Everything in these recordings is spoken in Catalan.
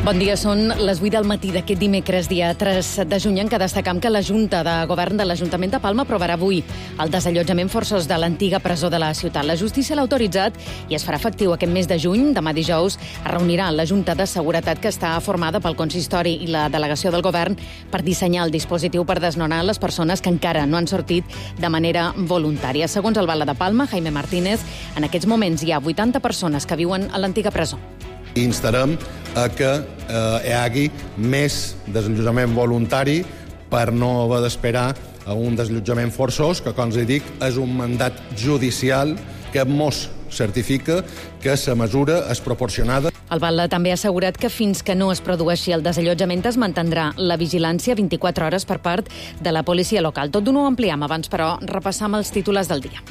Bon dia, són les 8 del matí d'aquest dimecres, dia 3 de juny, en què destacam que la Junta de Govern de l'Ajuntament de Palma aprovarà avui el desallotjament forçós de l'antiga presó de la ciutat. La justícia l'ha autoritzat i es farà efectiu aquest mes de juny. Demà dijous es reunirà la Junta de Seguretat, que està formada pel consistori i la delegació del govern, per dissenyar el dispositiu per desnonar les persones que encara no han sortit de manera voluntària. Segons el Batlle de Palma, Jaime Martínez, en aquests moments hi ha 80 persones que viuen a l'antiga presó. Instarem a que hi hagi més desallotjament voluntari per no haver d'esperar a un desallotjament forçós, que, com us dic, és un mandat judicial que mos certifica que la mesura és proporcionada. El Batlle també ha assegurat que fins que no es produeixi el desallotjament es mantindrà la vigilància 24 hores per part de la policia local. Tot d'una ho ampliem, abans però repassam els titulars del dia.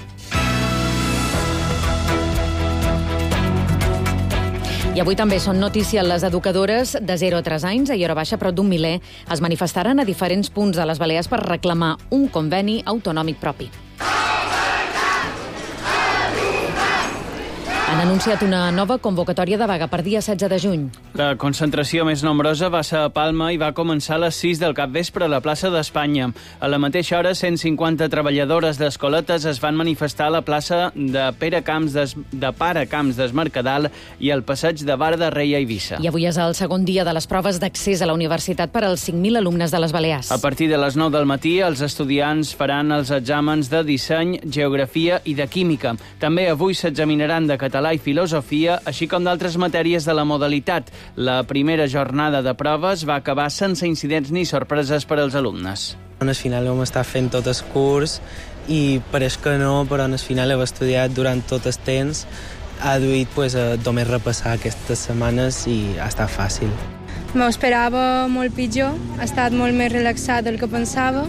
I avui també són notícia les educadores de 0 a 3 anys. Ahir hora baixa, prop d'un miler, es manifestaren a diferents punts de les Balears per reclamar un conveni autonòmic propi. Han anunciat una nova convocatòria de vaga per dia 16 de juny. La concentració més nombrosa va ser a Palma i va començar a les 6 del capvespre a la plaça d'Espanya. A la mateixa hora, 150 treballadores d'escoletes es van manifestar a la plaça de Pare Camps des Mercadal i al passeig de Bar de Rei a Eivissa. I avui és el segon dia de les proves d'accés a la universitat per als 5.000 alumnes de les Balears. A partir de les 9 del matí, els estudiants faran els exàmens de disseny, geografia i de química. També avui s'examinaran de català i filosofia, així com d'altres matèries de la modalitat. La primera jornada de proves va acabar sense incidents ni sorpreses per als alumnes. Al final vam estar fent tot el curs i pareix que no, però al final hem estudiat durant tot el temps. Ha duit només repassar aquestes setmanes i ha estat fàcil. M'ho esperava molt pitjor, ha estat molt més relaxat del que pensava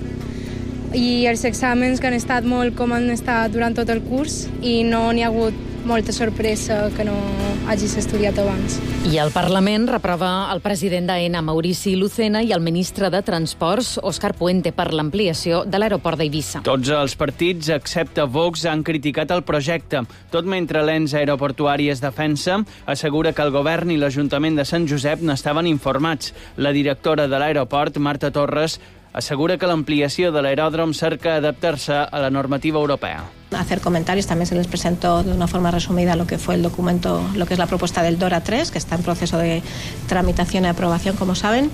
i els exàmens que han estat molt com han estat durant tot el curs i no n'hi ha hagut molta sorpresa que no hagis estudiat abans. I el Parlament reprova el president d'AENA, Maurici Lucena, i el ministre de Transports, Òscar Puente, per l'ampliació de l'aeroport d'Eivissa. Tots els partits, excepte Vox, han criticat el projecte. Tot mentre l'ens aeroportuari es defensa, assegura que el govern i l'Ajuntament de Sant Josep n'estaven informats. La directora de l'aeroport, Marta Torres, assegura que l'ampliació de l'aeròdrom cerca adaptar-se a la normativa europea. Hacer comentarios, también se les presentó de una forma resumida lo que fue el documento, lo que es la propuesta del DORA 3, que está en proceso de tramitación y aprobación, como saben,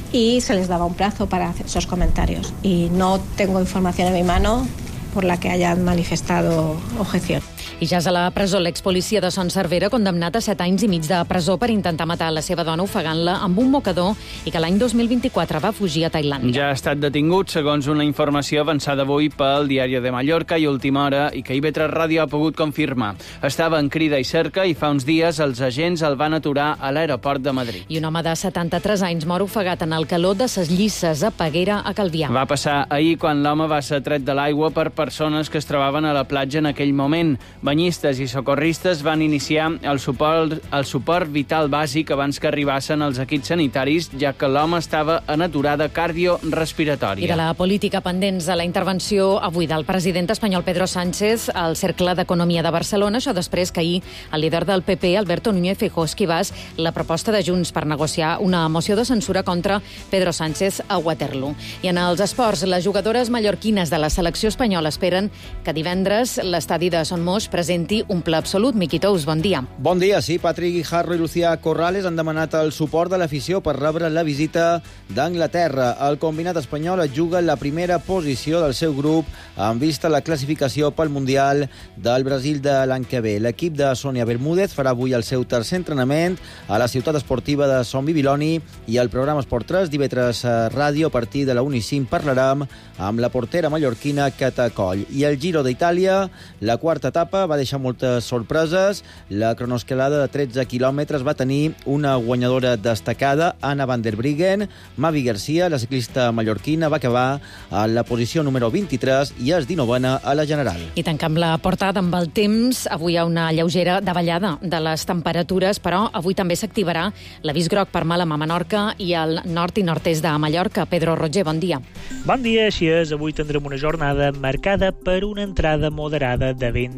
y se les daba un plazo para hacer esos comentarios. Y no tengo información en mi mano por la que hayan manifestado objeción. I ja és a la presó l'expolicia de Son Servera, condemnat a 7 anys i mig de presó per intentar matar la seva dona ofegant-la amb un mocador i que l'any 2024 va fugir a Tailàndia. Ja ha estat detingut, segons una informació avançada avui pel Diari de Mallorca i Última Hora, i que IB3 Ràdio ha pogut confirmar. Estava en crida i cerca i fa uns dies els agents el van aturar a l'aeroport de Madrid. I un home de 73 anys mor ofegat en el calor de ses Llisses a Peguera, a Calvià. Va passar ahir quan l'home va ser tret de l'aigua per persones que es trobaven a la platja en aquell moment. Banyistes i socorristes van iniciar el suport vital bàsic abans que arribassin els equips sanitaris, ja que l'home estava en aturada cardiorrespiratòria. I de la política pendents de la intervenció avui del president espanyol Pedro Sánchez al Cercle d'Economia de Barcelona, això després que ahir el líder del PP, Alberto Núñez Feijóo, esquivàs la proposta de Junts per negociar una moció de censura contra Pedro Sánchez a Waterloo. I en els esports, les jugadores mallorquines de la selecció espanyola esperen que divendres l'estadi de Son Moix presenti un ple absolut. Miqui Tous, bon dia. Bon dia, sí. Patrick Guijarro i Lucía Corrales han demanat el suport de l'afició per rebre la visita d'Anglaterra. El combinat espanyol es juga en la primera posició del seu grup en vista la classificació pel Mundial del Brasil de l'any que ve. L'equip de Sònia Bermúdez farà avui el seu tercer entrenament a la ciutat esportiva de Son Bibiloni i el programa Esport 3 d'IV3 Ràdio a partir de la 1:05 parlarem amb la portera mallorquina Cata Coll. I el Giro d'Itàlia, la quarta etapa va deixar moltes sorpreses. La cronoescalada de 13 quilòmetres va tenir una guanyadora destacada, Anna van der Breggen. Mavi Garcia, la ciclista mallorquina, va acabar a la posició número 23 i és 19a a la general. I tancam la portada amb el temps. Avui hi ha una lleugera davallada de les temperatures, però avui també s'activarà l'avís groc per Màlaga, Menorca i el nord i nord-est de Mallorca. Pedro Roger, bon dia. Bon dia, així és. Avui tindrem una jornada marcada per una entrada moderada de vent de gregal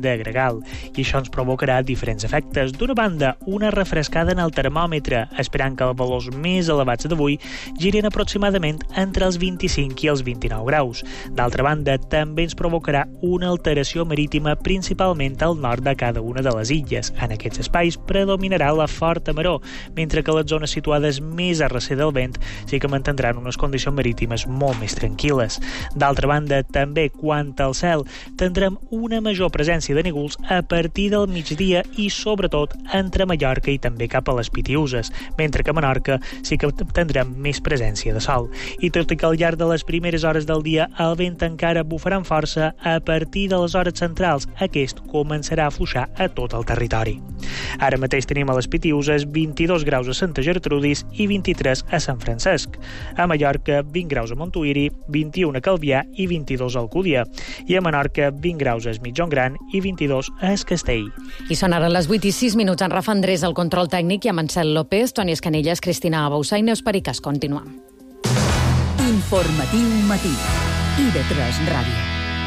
il·legal, i això ens provocarà diferents efectes. D'una banda, una refrescada en el termòmetre, esperant que els valors més elevats d'avui girin aproximadament entre els 25 i els 29 graus. D'altra banda, també ens provocarà una alteració marítima principalment al nord de cada una de les illes. En aquests espais predominarà la forta maró, mentre que les zones situades més a recer del vent sí que mantindran unes condicions marítimes molt més tranquil·les. D'altra banda, també, quant al cel, tindrem una major presència de núvols a partir del migdia i, sobretot, entre Mallorca i també cap a les Pitiüses, mentre que a Menorca sí que tindrem més presència de sol. I tot i que al llarg de les primeres hores del dia el vent encara bufarà amb força, a partir de les hores centrals aquest començarà a afluixar a tot el territori. Ara mateix tenim a les Pitiüses 22 graus a Santa Gertrudis i 23 a Sant Francesc. A Mallorca, 20 graus a Montuïri, 21 a Calvià i 22 a Alcúdia. I a Menorca, 20 graus a Es Migjorn Gran i 22 a Es Castell. I són ara les 8:06, en Rafa Andrés, el control tècnic, i amb Ansel López, Toni Escanelles, Cristina Bausà i Neus Pericas. Continuem. Informatiu matí. IB3 Ràdio.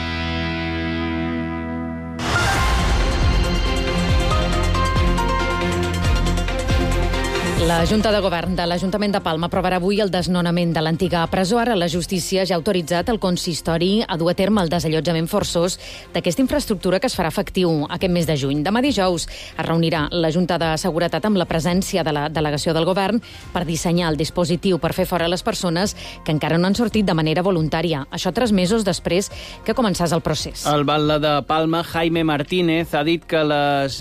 La Junta de Govern de l'Ajuntament de Palma aprovarà avui el desnonament de l'antiga presó. Ara la justícia ja ha autoritzat el consistori a dur a terme el desallotjament forçós d'aquesta infraestructura que es farà efectiu aquest mes de juny. Demà dijous es reunirà la Junta de Seguretat amb la presència de la delegació del Govern per dissenyar el dispositiu per fer fora les persones que encara no han sortit de manera voluntària. Això 3 mesos després que començés el procés. El batlle de Palma, Jaime Martínez, ha dit que les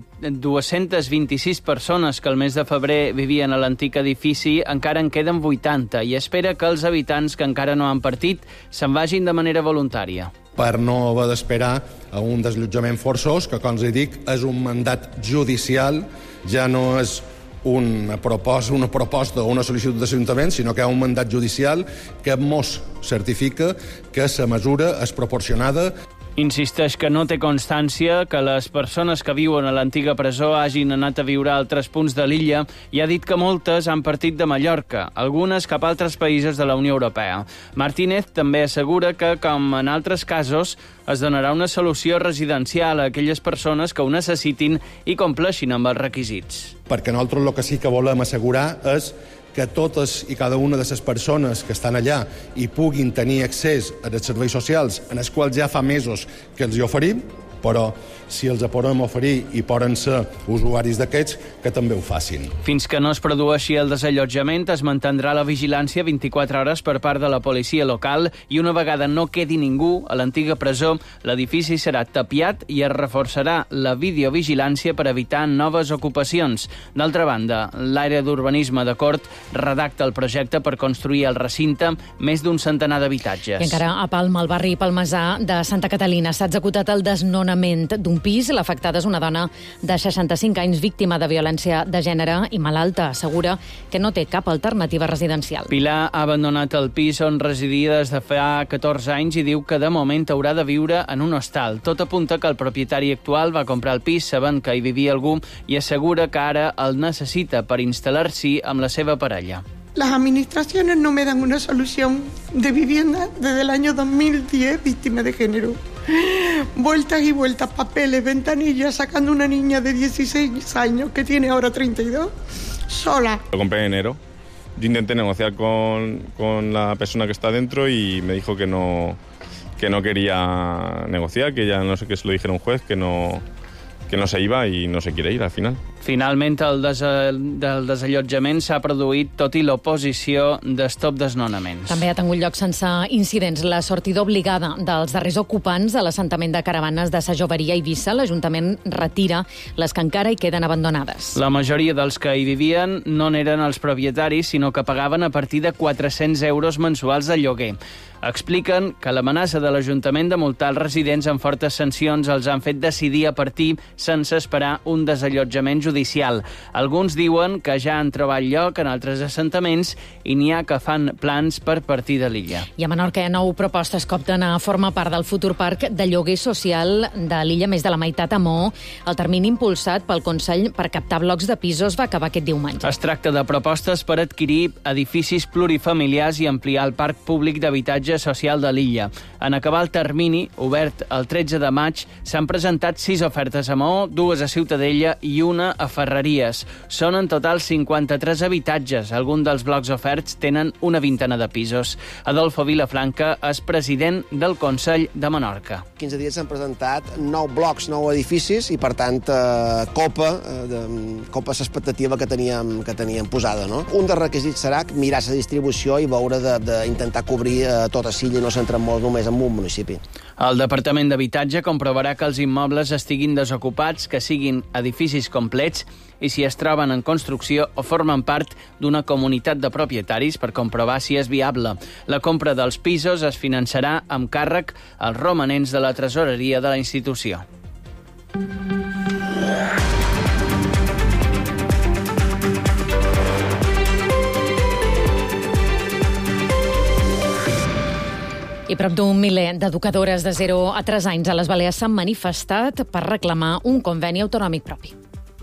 226 persones que el mes de febrer vivien a l'antic edifici encara en queden 80 i espera que els habitants que encara no han partit se'n vagin de manera voluntària. Per no haver d'esperar a un desallotjament forçós, que, com us dic, és un mandat judicial, ja no és una proposta o una sol·licitud d'Ajuntament, sinó que hi ha un mandat judicial que mos certifica que la mesura és proporcionada. Insisteix que no té constància que les persones que viuen a l'antiga presó hagin anat a viure a altres punts de l'illa i ha dit que moltes han partit de Mallorca, algunes cap a altres països de la Unió Europea. Martínez també assegura que, com en altres casos, es donarà una solució residencial a aquelles persones que ho necessitin i compleixin amb els requisits. Perquè nosaltres el que sí que volem assegurar és que totes i cada una de les persones que estan allà hi puguin tenir accés als serveis socials, en els quals ja fa mesos que els hi oferim, però si els podem oferir i poden ser usuaris d'aquests, que també ho facin. Fins que no es produeixi el desallotjament, es mantindrà la vigilància 24 hores per part de la policia local i una vegada no quedi ningú a l'antiga presó, l'edifici serà tapiat i es reforçarà la videovigilància per evitar noves ocupacions. D'altra banda, l'àrea d'urbanisme de Cort redacta el projecte per construir al recinte més d'un centenar d'habitatges. I encara a Palma, al barri palmesà de Santa Catalina, s'ha executat el desnonament d'un pis. L'afectada és una dona de 65 anys, víctima de violència de gènere i malalta. Assegura que no té cap alternativa residencial. Pilar ha abandonat el pis on residia des de fa 14 anys i diu que de moment haurà de viure en un hostal. Tot apunta que el propietari actual va comprar el pis sabent que hi vivia algú i assegura que ara el necessita per instal·lar-s'hi amb la seva parella. Las administraciones no me dan una solución de vivienda desde el año 2010, víctima de género. Vueltas y vueltas, papeles, ventanillas, sacando una niña de 16 años que tiene ahora 32, sola. Lo compré en enero. Yo intenté negociar con la persona que está dentro y me dijo que no quería negociar, que ya no sé qué se lo dijera un juez, que no se iba i no se quiere ir al final. Finalment, el desallotjament s'ha produït tot i l'oposició d'Stop Desnonaments. També ha tingut lloc sense incidents la sortida obligada dels darrers ocupants de l'assentament de caravanes de Sa Joveria a Eivissa. L'Ajuntament retira les que encara hi queden abandonades. La majoria dels que hi vivien no n'eren els propietaris, sinó que pagaven a partir de 400 euros mensuals de lloguer. Expliquen que l'amenaça de l'Ajuntament de multar els residents amb fortes sancions els han fet decidir a partir sense esperar un desallotjament judicial judicial. Alguns diuen que ja han trobat lloc en altres assentaments i n'hi ha que fan plans per partir de l'illa. I a Menorca hi ha 9 propostes que opten a formar part del futur parc de lloguer social de l'illa, més de la meitat a Maó. El termini impulsat pel Consell per captar blocs de pisos va acabar aquest diumenge. Es tracta de propostes per adquirir edificis plurifamiliars i ampliar el parc públic d'habitatge social de l'illa. En acabar el termini, obert el 13 de maig, s'han presentat 6 ofertes a Maó, 2 a Ciutadella i 1 a Ferreries. Són en total 53 habitatges. Alguns dels blocs oferts tenen una vintena de pisos. Adolfo Vilafranca és president del Consell de Menorca. 15 dies s'han presentat 9 blocs, 9 edificis i, per tant, copa l'expectativa que teníem posada. No? Un dels requisits serà mirar la distribució i veure d'intentar cobrir tota Silla i no centrar molt només en un municipi. El Departament d'Habitatge comprovarà que els immobles estiguin desocupats, que siguin edificis complets i si es troben en construcció o formen part d'una comunitat de propietaris per comprovar si és viable. La compra dels pisos es finançarà amb càrrec als romanents de la tresoreria de la institució. I prop d'un miler d'educadores de 0 a 3 anys a les Balears s'han manifestat per reclamar un conveni autonòmic propi.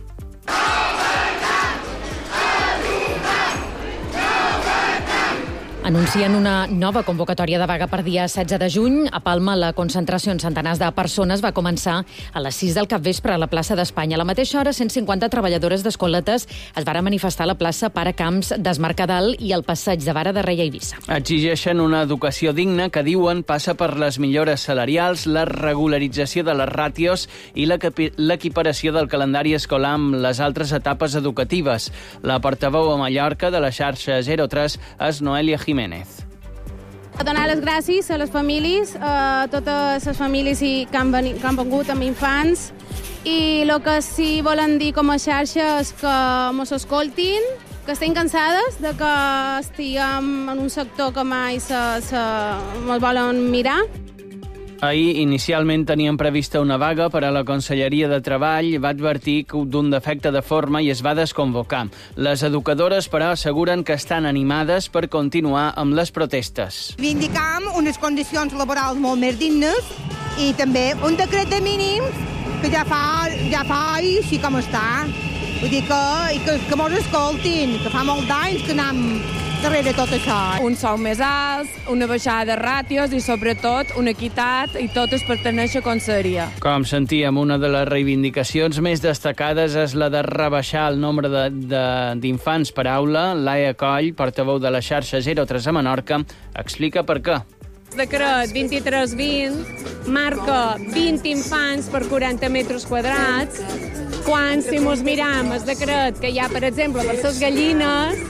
Anuncien una nova convocatòria de vaga per dia 16 de juny. A Palma, la concentració en centenars de persones va començar a les 6 del capvespre a la plaça d'Espanya. A la mateixa hora, 150 treballadores d'escoletes es varen manifestar a la plaça Pare Camps d'Esmercadal i al passeig de Vara de Rei a Eivissa. Exigeixen una educació digna que diuen passa per les millores salarials, la regularització de les ràtios i l'equiparació del calendari escolar amb les altres etapes educatives. La portaveu a Mallorca de la xarxa 03 és Noelia Jiménez. Donar les gràcies a les famílies, a totes les famílies que han vengut amb infants, i el que sí volen dir com a xarxa és que ens escoltin, que estem cansades de que estiguem en un sector que mai ens volen mirar. Ahir, inicialment, tenien prevista una vaga, però la Conselleria de Treball va advertir d'un defecte de forma i es va desconvocar. Les educadores, però, asseguren que estan animades per continuar amb les protestes. Reivindicam unes condicions laborals molt més dignes i també un decret de mínims que ja fa així com està. Vull dir que mos escoltin, que fa molt d'anys que anem darrere tot això. Un sou més alt, una baixada de ràtios i, sobretot, una equitat i totes per tenir la conselleria. Com sentíem, una de les reivindicacions més destacades és la de rebaixar el nombre d'infants per aula. Laia Coll, portaveu de la xarxa 03 a Menorca, explica per què. El decret 23-20 marca 20 infants per 40 metres quadrats, quan, si mos miram el decret que hi ha, per exemple, per les gallines,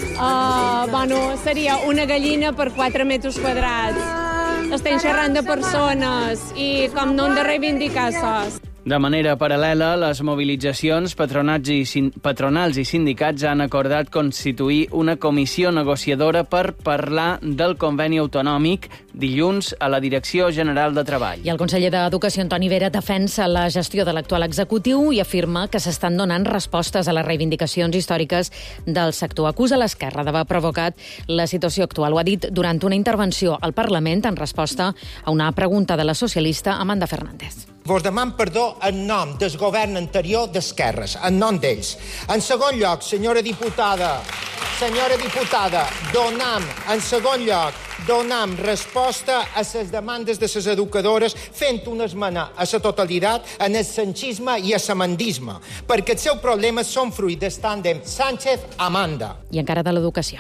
seria una gallina per 4 metres quadrats. Estem xerrant de persones i com no hem de reivindicar sos. De manera paral·lela, les mobilitzacions, patronals i sindicats han acordat constituir una comissió negociadora per parlar del conveni autonòmic dilluns a la Direcció General de Treball. I el conseller d'Educació, Antoni Vera, defensa la gestió de l'actual executiu i afirma que s'estan donant respostes a les reivindicacions històriques del sector. Acusa l'esquerra d'haver provocat la situació actual. Ho ha dit durant una intervenció al Parlament en resposta a una pregunta de la socialista Amanda Fernández. Vos deman perdó en nom del govern anterior d'esquerres, en nom d'ells. En segon lloc, senyora diputada, donam resposta a les demandes de les educadores fent una esmena a la totalitat en el sanchisme i a l'amandisme, perquè els seus problemes són fruit del tàndem Sánchez-Amanda. I encara de l'educació.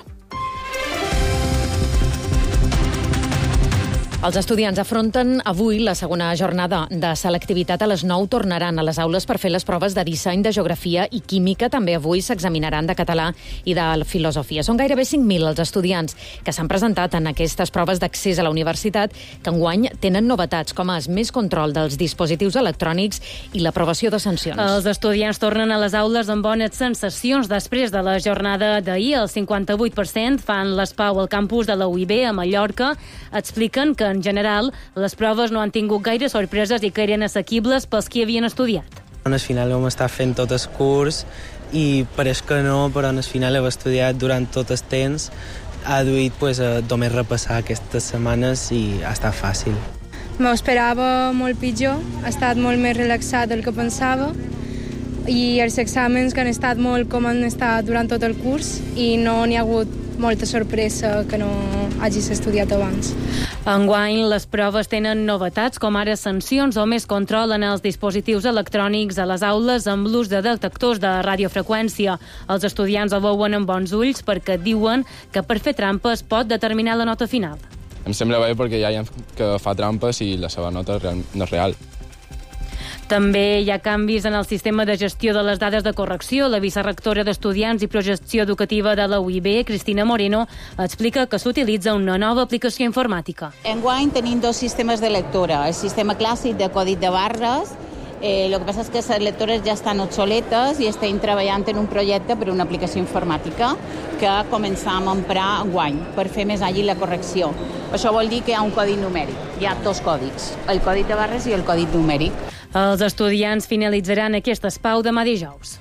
Els estudiants afronten avui la segona jornada de selectivitat. A les 9 tornaran a les aules per fer les proves de disseny, de geografia i química. També avui s'examinaran de català i de filosofia. Són gairebé 5.000 els estudiants que s'han presentat en aquestes proves d'accés a la universitat, que enguany tenen novetats, com és més control dels dispositius electrònics i l'aprovació de sancions. Els estudiants tornen a les aules amb bones sensacions després de la jornada d'ahir. El 58% fan l'ESPAU al campus de la UIB a Mallorca. Expliquen que en general, les proves no han tingut gaire sorpreses i que eren assequibles pels qui havien estudiat. Al final hem estat fent tot el curs i pareix que no, però al final hem estudiat durant tot el temps. Ha duit només repassar aquestes setmanes i ha estat fàcil. M'ho esperava molt pitjor, ha estat molt més relaxat del que pensava i els exàmens que han estat molt com han estat durant tot el curs i no n'hi ha hagut molta sorpresa que no hagis estudiat abans. Enguany, les proves tenen novetats, com ara sancions o més control en els dispositius electrònics a les aules amb l'ús de detectors de radiofreqüència. Els estudiants el veuen amb bons ulls perquè diuen que per fer trampes pot determinar la nota final. Em sembla bé perquè hi ha gent que fa trampes i la seva nota no és real. També hi ha canvis en el sistema de gestió de les dades de correcció. La vicerectora d'Estudiants i Projecció Educativa de la UIB, Cristina Moreno, explica que s'utilitza una nova aplicació informàtica. Enguany tenim dos sistemes de lectura. El sistema clàssic de codi de barres. El que passa és que les lectores ja estan obsoletes i estem treballant en un projecte per una aplicació informàtica que començam a emprar enguany per fer més àgil la correcció. Això vol dir que hi ha un codi numèric. Hi ha dos còdics, el codi de barres i el codi numèric. Els estudiants finalitzaran aquest espau demà dijous.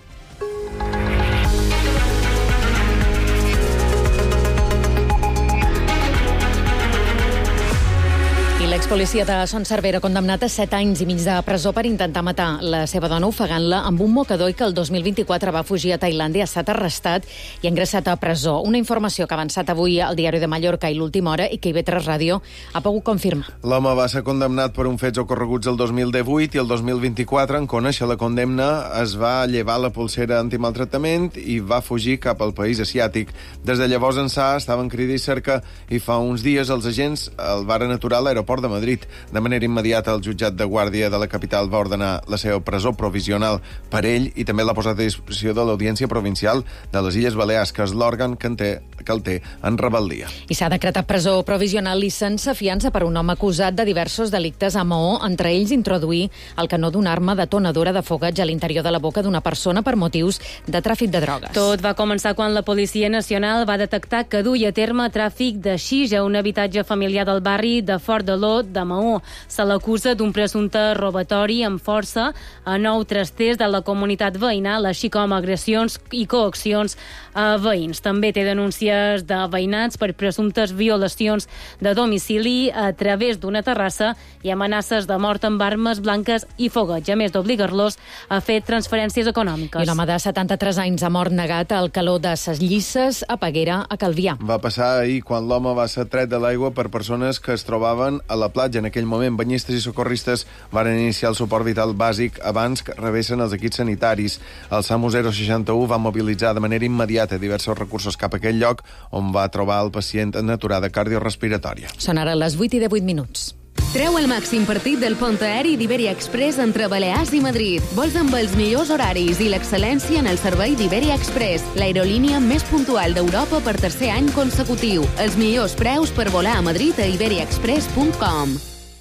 L'expolicia de Son Servera, condemnat a 7 anys i mig de presó per intentar matar la seva dona ofegant-la amb un mocador i que el 2024 va fugir a Tailàndia, ha estat arrestat i ingressat a presó. Una informació que ha avançat avui al Diari de Mallorca i l'Última Hora i que IB3 Ràdio ha pogut confirmar. L'home va ser condemnat per un fets ocorreguts el 2018 i el 2024, en conèixer la condemna, es va llevar la pulsera antimaltractament i va fugir cap al país asiàtic. Des de llavors ençà estaven crida i cerca i fa uns dies els agents el varen aturar a l'aeroport de Madrid. De manera immediata, el jutjat de guàrdia de la capital va ordenar la seva presó provisional per ell i també l'ha posat a disposició de l'Audiència Provincial de les Illes Balears, que és l'òrgan que el té en rebel·lia. I s'ha decretat presó provisional i sense fiança per un home acusat de diversos delictes a Maó, entre ells introduir el canó d'una arma detonadora de fogueig a l'interior de la boca d'una persona per motius de tràfic de drogues. Tot va començar quan la Policia Nacional va detectar que duia a terme tràfic de xix a un habitatge familiar del barri de Fort de l'Ó de Maó. Se l'acusa d'un presumpte robatori amb força a 9 trasters de la comunitat veïnal, així com agressions i coaccions a veïns. També té denúncies de veïnats per presumptes violacions de domicili a través d'una terrassa i amenaces de mort amb armes blanques i fogueig, a més d'obligar-los a fer transferències econòmiques. I un home de 73 anys ha mort negat al calor de ses Llisses a Peguera, a Calvià. Va passar ahir quan l'home va ser tret de l'aigua per persones que es trobaven a la platja. En aquell moment, banyistes i socorristes van iniciar el suport vital bàsic abans que rebessin els equips sanitaris. El SAMU 061 va mobilitzar de manera immediata diversos recursos cap a aquell lloc on va trobar el pacient en aturada cardiorespiratòria. Són ara les 8:18. Treu el màxim partit del pont aeri d'Iberia Express entre Balears i Madrid. Vols amb els millors horaris i l'excel·lència en el servei d'Iberia Express, l'aerolínia més puntual d'Europa per tercer any consecutiu. Els millors preus per volar a Madrid a iberiaexpress.com.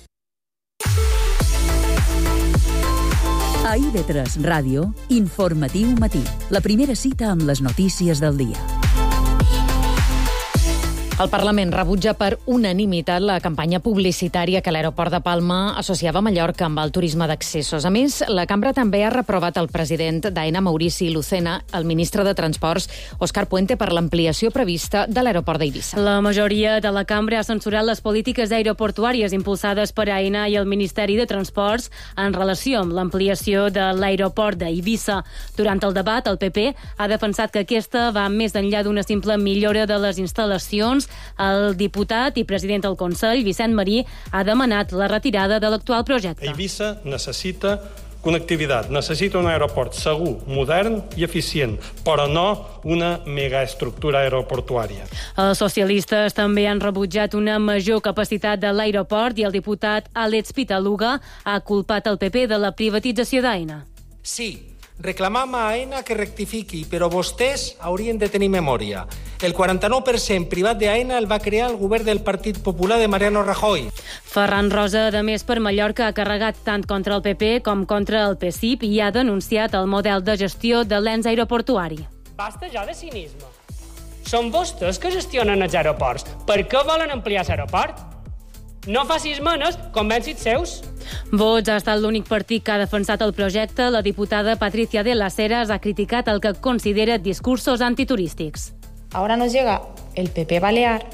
A IB3 Ràdio, Informatiu Matí. La primera cita amb les notícies del dia. El Parlament rebutja per unanimitat la campanya publicitària que l'aeroport de Palma associava Mallorca amb el turisme d'accessos. A més, la cambra també ha reprovat el president d'AENA, Maurici Lucena, el ministre de Transports, Òscar Puente, per l'ampliació prevista de l'aeroport d'Eivissa. La majoria de la cambra ha censurat les polítiques aeroportuàries impulsades per AENA i el Ministeri de Transports en relació amb l'ampliació de l'aeroport d'Eivissa. Durant el debat, el PP ha defensat que aquesta va més enllà d'una simple millora de les instal·lacions. El diputat i president del Consell, Vicent Marí, ha demanat la retirada de l'actual projecte. Eivissa necessita connectivitat, necessita un aeroport segur, modern i eficient, però no una megaestructura aeroportuària. Els socialistes també han rebutjat una major capacitat de l'aeroport i el diputat Àlex Pitaluga ha culpat el PP de la privatització d'AENA. Sí, reclamam a AENA que rectifiqui, però vostès haurien de tenir memòria. El 49% privat d'AENA el va crear el govern del Partit Popular de Mariano Rajoy. Ferran Rosa, de Més per Mallorca, ha carregat tant contra el PP com contra el PSIP i ha denunciat el model de gestió de l'ens aeroportuari. Basta ja de cinisme. Són vostès que gestionen els aeroports. Per què volen ampliar l'aeroport? No facis esmenes, convencits seus. Vox ha estat l'únic partit que ha defensat el projecte. La diputada Patricia de las Heras ha criticat el que considera discursos antiturístics. Ahora nos llega el PP Balear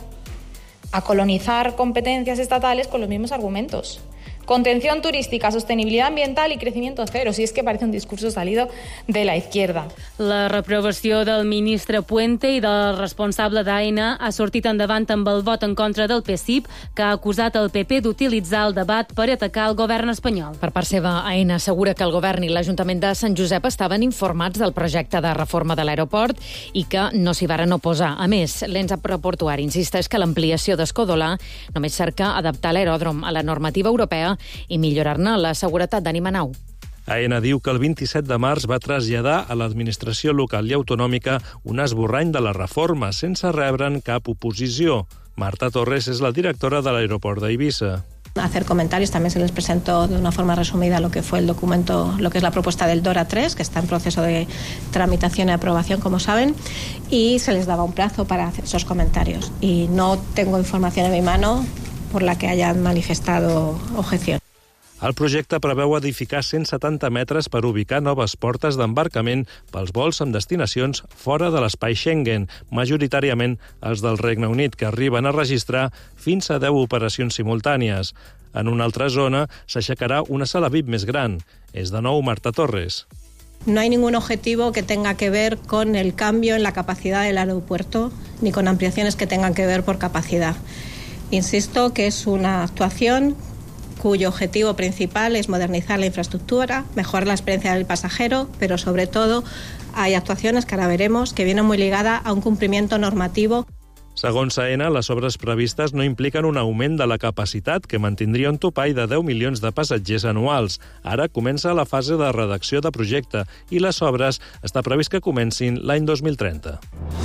a colonizar competencias estatales con los mismos argumentos. Contención turística, sostenibilidad ambiental y crecimiento cero. Si es que parece un discurso salido de la izquierda. La reprovació del ministre Puente i del responsable d'AENA ha sortit endavant amb el vot en contra del PSIP, que ha acusat el PP d'utilitzar el debat per atacar el govern espanyol. Per part seva, AENA assegura que el govern i l'Ajuntament de Sant Josep estaven informats del projecte de reforma de l'aeroport i que no s'hi varen oposar. A més, l'ens aeroportuari insisteix que l'ampliació d'Escòdola només cerca adaptar l'aeròdrom a la normativa europea i millorar-ne la seguretat d'Animanau. AENA diu que el 27 de març va traslladar a l'administració local i autonòmica un esborrany de la reforma sense rebre'n cap oposició. Marta Torres és la directora de l'aeroport d'Eivissa. Hacer comentarios, también se les presentó de una forma resumida lo que fue el documento, lo que es la propuesta del DORA 3, que está en proceso de tramitación y aprobación, como saben, y se les daba un plazo para hacer esos comentarios. Y no tengo información en mi mano por la que hayan manifestado objeción. El projecte preveu edificar 170 metres per ubicar noves portes d'embarcament pels vols amb destinacions fora de l'espai Schengen, majoritàriament els del Regne Unit, que arriben a registrar fins a 10 operacions simultànies. En una altra zona s'aixecarà una sala VIP més gran. És de nou Marta Torres. No hay ningún objetivo que tenga que ver con el cambio en la capacidad del aeropuerto, ni con ampliaciones que tengan que ver por capacidad. Insisto que es una actuación cuyo objetivo principal es modernizar la infraestructura, mejorar la experiencia del pasajero, pero sobre todo hay actuaciones que ahora veremos que vienen muy ligadas a un cumplimiento normativo. Segons AENA, les obres previstes no impliquen un augment de la capacitat que mantindria un topall de 10 milions de passatgers anuals. Ara comença la fase de redacció de projecte i les obres està previst que comencin l'any 2030.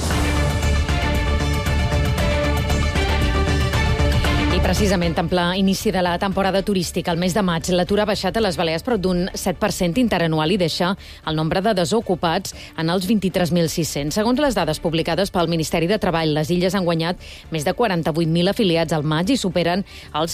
Precisament, en ple inici de la temporada turística, el mes de maig, l'atur ha baixat a les Balears però d'un 7% interanual i deixa el nombre de desocupats en els 23.600. Segons les dades publicades pel Ministeri de Treball, les Illes han guanyat més de 48.000 afiliats al maig i superen els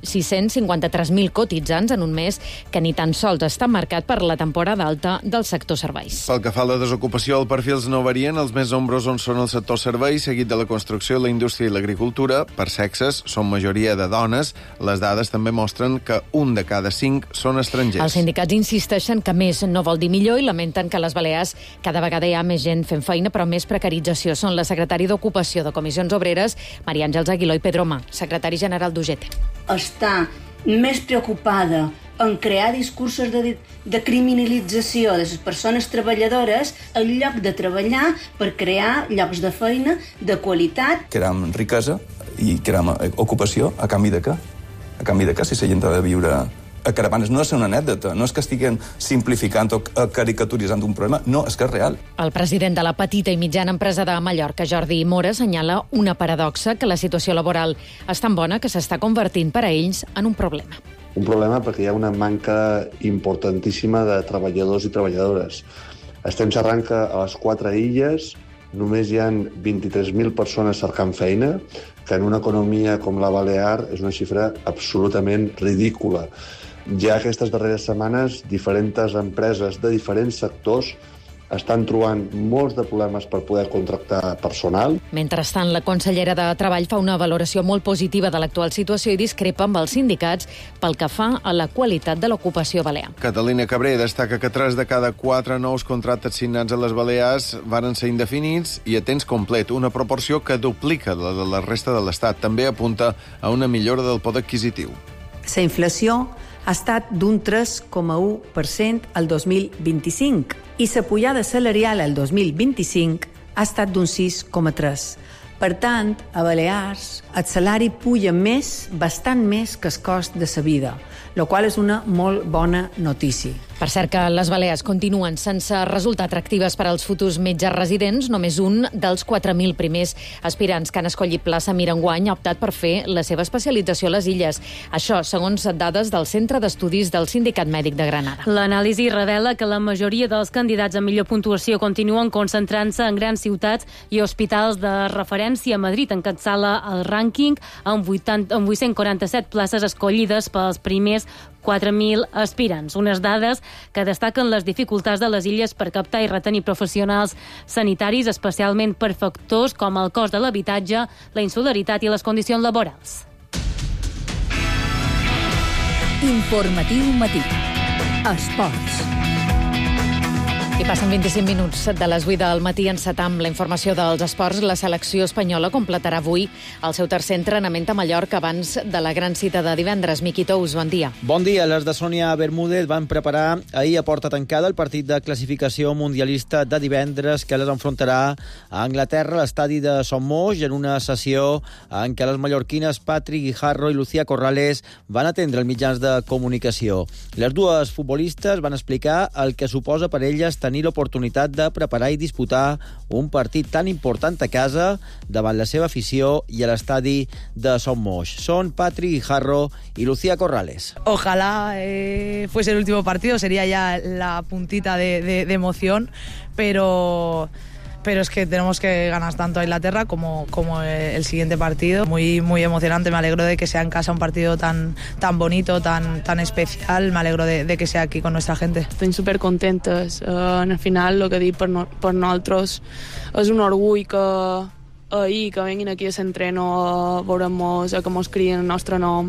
653.000 cotitzants en un mes que ni tan sols està marcat per la temporada alta del sector serveis. Pel que fa a la desocupació, els perfils no varien. Els més nombrosos són el sector serveis, seguit de la construcció, la indústria i l'agricultura. Per sexes, són majoria de dones. Les dades també mostren que 1 de cada 5 són estrangers. Els sindicats insisteixen que més no vol dir millor i lamenten que a les Balears cada vegada hi ha més gent fent feina, però més precarització. Són la secretària d'Ocupació de Comissions Obreres, Maria Àngels Aguiló, i Pedro Mà, secretari general d'UGT. Està més preocupada en crear discursos de criminalització de les persones treballadores en lloc de treballar per crear llocs de feina de qualitat. Creem riquesa i creem ocupació a canvi de què? A canvi de què si la gent ha de viure a caravanes? No és una anècdota, no és que estiguem simplificant o caricaturitzant un problema, no, és que és real. El president de la petita i mitjana empresa de Mallorca, Jordi Mora, assenyala una paradoxa, que la situació laboral és tan bona que s'està convertint per a ells en un problema. Un problema perquè hi ha una manca importantíssima de treballadors i treballadores. Estem xerrant que a les 4 illes només hi ha 23.000 persones cercant feina, que en una economia com la Balear és una xifra absolutament ridícula. Ja aquestes darreres setmanes, diferents empreses de diferents sectors estan trobant molts de problemes per poder contractar personal. Mentrestant, la consellera de Treball fa una valoració molt positiva de l'actual situació i discrepa amb els sindicats pel que fa a la qualitat de l'ocupació balear. Catalina Cabré destaca que 3 de cada 4 nous contractes signats a les Balears varen ser indefinits i a temps complet, una proporció que duplica la de la resta de l'Estat. També apunta a una millora del poder adquisitiu. La inflació ha estat d'un 3,1% al 2025 i la pujada salarial al 2025 ha estat d'un 6,3%. Per tant, a Balears el salari puja més, bastant més que el cost de la vida, la qual és una molt bona notícia. Per cert que les Balears continuen sense resultar atractives per als futurs metges residents. Només un dels 4.000 primers aspirants que han escollit plaça Mir enguany ha optat per fer la seva especialització a les Illes. Això, segons dades del Centre d'Estudis del Sindicat Mèdic de Granada. L'anàlisi revela que la majoria dels candidats amb millor puntuació continuen concentrant-se en grans ciutats i hospitals de referència. Madrid encapçala el rànquing amb 847 places escollides pels primers 4.000 aspirants. Unes dades que destaquen les dificultats de les illes per captar i retenir professionals sanitaris, especialment per factors com el cost de l'habitatge, la insularitat i les condicions laborals. Informatiu matí. Esports. I passen 25 minuts de les 8 del matí. Encetam la informació dels esports. La selecció espanyola completarà avui el seu tercer entrenament a Mallorca abans de la gran cita de divendres. Miqui Tous, bon dia. Bon dia. Les de Sònia Bermúdez van preparar ahir a porta tancada el partit de classificació mundialista de divendres que les enfrontarà a Anglaterra a l'estadi de Son Moix en una sessió en què les mallorquines Patrick Guijarro i Lucía Corrales van atendre els mitjans de comunicació. Les dues futbolistes van explicar el que suposa per elles tenir l'oportunitat de preparar i disputar un partit tan important a casa davant la seva afició i a l'estadi de Son Moix. Són Patrick Guijarro y Lucía Corrales. Ojalá fuese el último partido, sería ya la puntita de emoción, pero es que tenemos que ganar tanto a Inglaterra como el siguiente partido. Muy emocionante, me alegro de que sea en casa un partido tan bonito, tan especial, me alegro de que sea aquí con nuestra gente. Estem supercontentes, en el final el que dic per nosaltres és un orgull que ahir que venguin aquí a l'entreno a veure-nos, a que mos crien el nostre nom,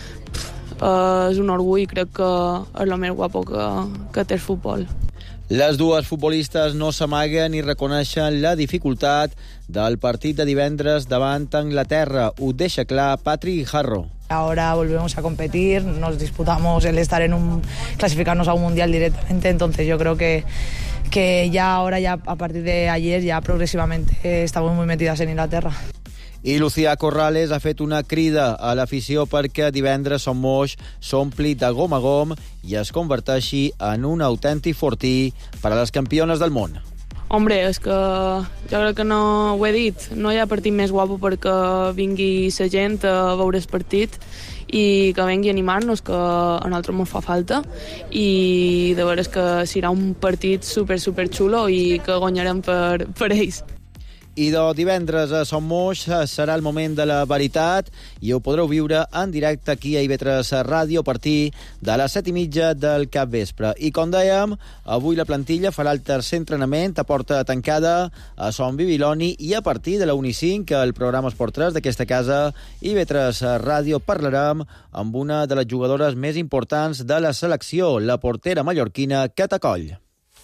és un orgull, crec que és el més guapo que té el futbol. Les dues futbolistes no s'amaguen i reconeixen la dificultat del partit de divendres davant Anglaterra. Ho deixa clar Patrick Guijarro. Ahora volvemos a competir, nos disputamos el estar clasificarnos a un mundial directamente, entonces yo creo que ya ahora, ya a partir de ayer, ya progresivamente estamos muy metidas en Inglaterra. I Lucía Corrales ha fet una crida a l'afició perquè divendres Son Moix s'ompli de gom a gom i es converteixi en un autèntic fortí per a les campiones del món. Hombre, és que jo crec que no ho he dit, no hi ha partit més guapo perquè vingui la gent a veure el partit i que vengui a animar-nos, que a nosaltres ens fa falta, i de veres que serà un partit super xulo i que guanyarem per ells. I de divendres a Son Moix serà el moment de la veritat i ho podreu viure en directe aquí a IB3 Ràdio a partir de les 7:30 del capvespre. I com dèiem, avui la plantilla farà el tercer entrenament a porta tancada a Son Bibiloni i a partir de la 1:05 al programa Esport 3 d'aquesta casa IB3 Ràdio parlarem amb una de les jugadores més importants de la selecció, la portera mallorquina Cata Coll.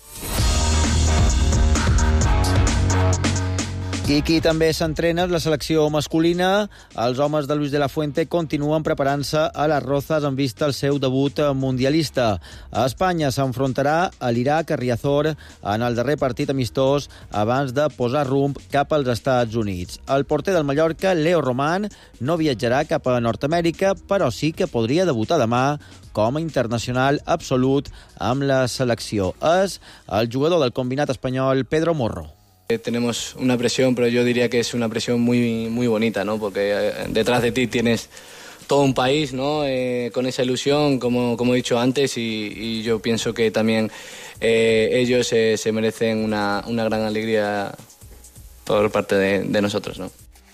I qui també s'entrena és la selecció masculina. Els homes de Luis de la Fuente continuen preparant-se a les Rozas en vista al seu debut mundialista. A Espanya s'enfrontarà a l'Iraq, a Riazor, en el darrer partit amistós abans de posar rumb cap als Estats Units. El porter del Mallorca, Leo Román, no viatjarà cap a Nord-Amèrica, però sí que podria debutar demà com a internacional absolut amb la selecció. És el jugador del combinat espanyol, Pedro Morro. Tenemos una presión, pero yo diría que es una presión muy bonita, ¿no? Porque detrás de ti tienes todo un país, ¿no? Con esa ilusión, como he dicho antes, y yo pienso que también ellos se merecen una gran alegría por parte de nosotros, ¿no?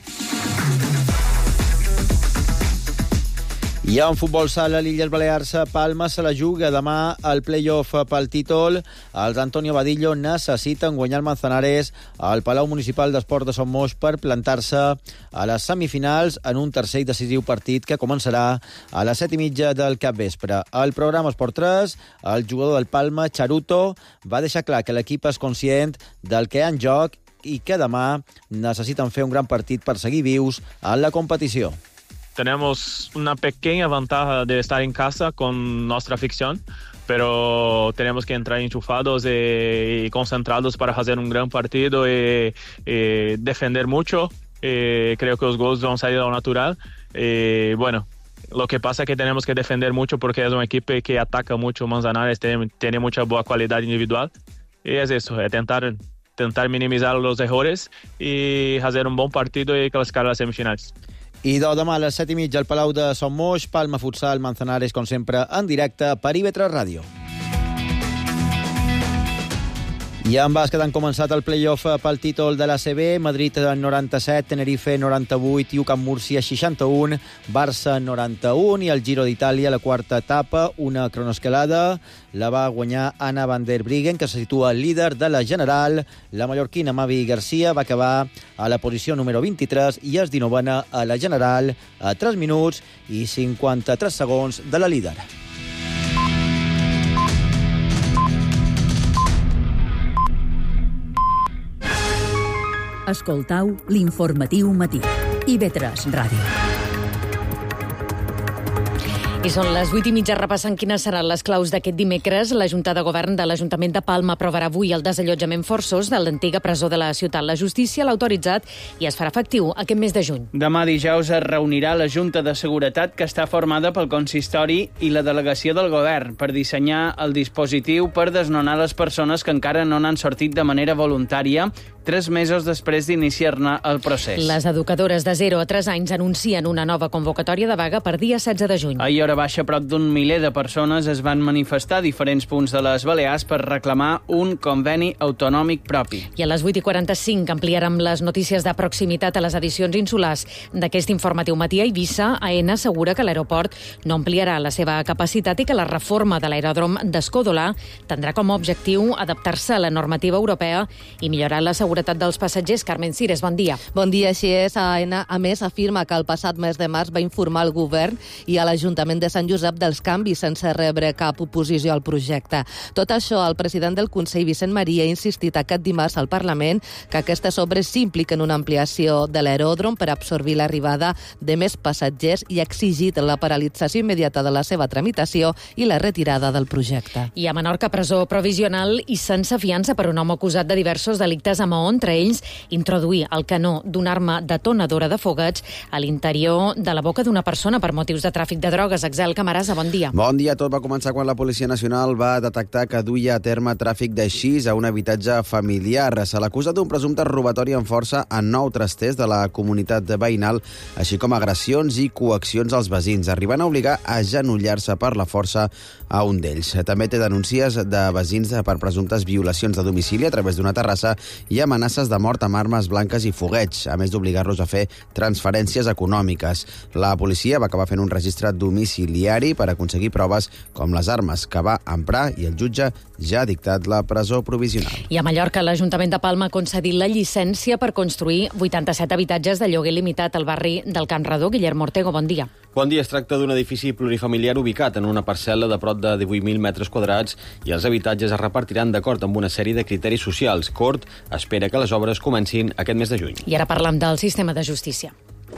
I en futbol sala, l'Illes Balears Palma se la juga demà al play-off pel títol. Els Antonio Vadillo necessiten guanyar el Manzanares al Palau Municipal d'Esport de Son Moix per plantar-se a les semifinals en un tercer i decisiu partit que començarà a les 7:30 del capvespre. Al programa Esport 3, el jugador del Palma, Charuto, va deixar clar que l'equip és conscient del que hi ha en joc i que demà necessiten fer un gran partit per seguir vius en la competició. Tenemos una pequeña ventaja de estar en casa con nuestra afición, pero tenemos que entrar enchufados y concentrados para hacer un gran partido y defender mucho. Creo que los goles van a salir a lo natural. Bueno, lo que pasa es que tenemos que defender mucho porque es un equipo que ataca mucho. Manzanares tiene mucha buena calidad individual. Y es eso, es tentar minimizar los errores y hacer un buen partido y clasificar a las semifinales. I demà a les 7:30 al Palau de Son Moix, Palma Futsal, Manzanares, com sempre, en directe per IB3 Ràdio. I en bàsquet han començat el play-off pel títol de l'ACB. Madrid 97, Tenerife 98, UCAM Múrcia 61, Barça 91 i el Giro d'Itàlia, la quarta etapa, una cronoescalada. La va guanyar Anna van der Breggen, que se situa líder de la general. La mallorquina Mavi Garcia va acabar a la posició número 23 i és 19a a la general, a 3 minuts i 53 segons de la líder. Escoltau l'informatiu matí. IB3 Ràdio. I són les 8:30, repassant quines seran les claus d'aquest dimecres. La Junta de Govern de l'Ajuntament de Palma aprovarà avui el desallotjament forçós de l'antiga presó de la ciutat. La justícia l'ha autoritzat i es farà efectiu aquest mes de juny. Demà dijous es reunirà la Junta de Seguretat, que està formada pel consistori i la delegació del govern, per dissenyar el dispositiu per desnonar les persones que encara no n'han sortit de manera voluntària 3 mesos després d'iniciar-ne el procés. Les educadores de 0 a 3 anys anuncien una nova convocatòria de vaga per dia 16 de juny. Ahir, hora baixa, prop d'un miler de persones es van manifestar a diferents punts de les Balears per reclamar un conveni autonòmic propi. I a les 8:45 ampliarem les notícies de proximitat a les edicions insulars d'aquest informatiu matí. A Eivissa, AENA assegura que l'aeroport no ampliarà la seva capacitat i que la reforma de l'aeròdrom d'Escòdola tindrà com a objectiu adaptar-se a la normativa europea i millorar la seguretat dels passatgers. Carmen Cires, bon dia. Bon dia, així és. AENA, a més, afirma que el passat mes de març va informar al govern i a l'Ajuntament de Sant Josep dels canvis sense rebre cap oposició al projecte. Tot això, el president del Consell, Vicent Maria, ha insistit aquest dimarts al Parlament que aquestes obres sí impliquen una ampliació de l'aeròdrom per absorbir l'arribada de més passatgers i ha exigit la paralització immediata de la seva tramitació i la retirada del projecte. I a Menorca, presó provisional i sense fiança per un home acusat de diversos delictes a Maó, entre ells introduir el canó d'una arma detonadora de fogueig a l'interior de la boca d'una persona per motius de tràfic de drogues. Axel Camarasa, bon dia. Bon dia. Tot va començar quan la Policia Nacional va detectar que duia a terme tràfic de xis a un habitatge familiar. Se l'acusa d'un presumpte robatori amb força a 9 trasters de la comunitat veïnal, així com agressions i coaccions als veïns, arribant a obligar a agenollar-se per la força a un d'ells. També té denúncies de veïns per presumptes violacions de domicili a través d'una terrassa i amenaces de mort amb armes blanques i fogueig, a més d'obligar-los a fer transferències econòmiques. La policia va acabar fent un registre domiciliari per aconseguir proves com les armes que va emprar i el jutge ja ha dictat la presó provisional. I a Mallorca, l'Ajuntament de Palma ha concedit la llicència per construir 87 habitatges de lloguer limitat al barri del Can Redó. Guillermo Ortego, bon dia. Bon dia. Es tracta d'un edifici plurifamiliar ubicat en una parcel·la de prop de 18.000 metres quadrats i els habitatges es repartiran d'acord amb una sèrie de criteris socials. Cort espera que les obres comencin aquest mes de juny. I ara parlem del sistema de justícia.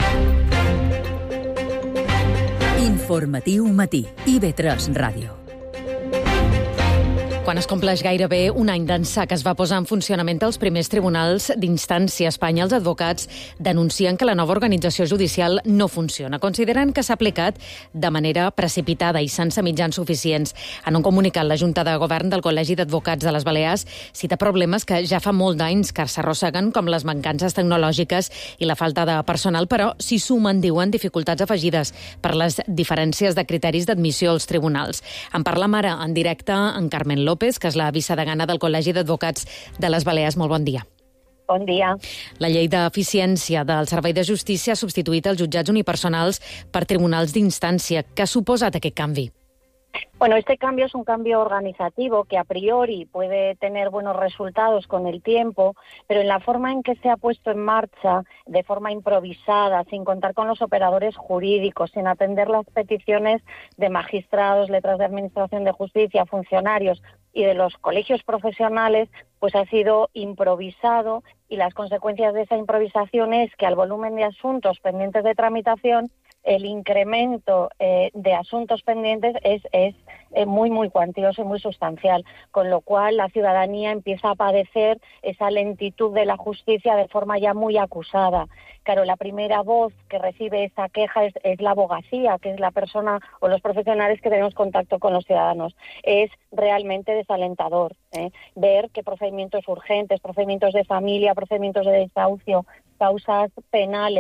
Informatiu matí. IB3 Ràdio. Quan es compleix gairebé un any d'ençà que es va posar en funcionament els primers tribunals d'instància a Espanya, els advocats denuncien que la nova organització judicial no funciona. Consideren que s'ha aplicat de manera precipitada i sense mitjans suficients. En un comunicat, la Junta de Govern del Col·legi d'Advocats de les Balears cita problemes que ja fa molt d'anys que s'arrosseguen, com les mancances tecnològiques i la falta de personal, però s'hi sumen, diuen, dificultats afegides per les diferències de criteris d'admissió als tribunals. En parlam ara en directe en Carmen López, que és la vicedegana del Col·legi d'Advocats de les Balears. Molt bon dia. Bon dia. La llei d'eficiència del Servei de Justícia ha substituït els jutjats unipersonals per tribunals d'instància. Què ha suposat aquest canvi? Bueno, este cambio es un cambio organizativo que a priori puede tener buenos resultados con el tiempo, pero en la forma en que se ha puesto en marcha, de forma improvisada, sin contar con los operadores jurídicos, sin atender las peticiones de magistrados, letras de administración de justicia, funcionarios y de los colegios profesionales, pues ha sido improvisado y las consecuencias de esa improvisación es que al volumen de asuntos pendientes de tramitación, el incremento de asuntos pendientes es muy cuantioso y muy sustancial, con lo cual la ciudadanía empieza a padecer esa lentitud de la justicia de forma ya muy acusada. Claro, la primera voz que recibe esa queja es la abogacía, que es la persona o los profesionales que tenemos contacto con los ciudadanos. Es realmente desalentador ver que procedimientos urgentes, procedimientos de familia, procedimientos de desahucio, causas penales,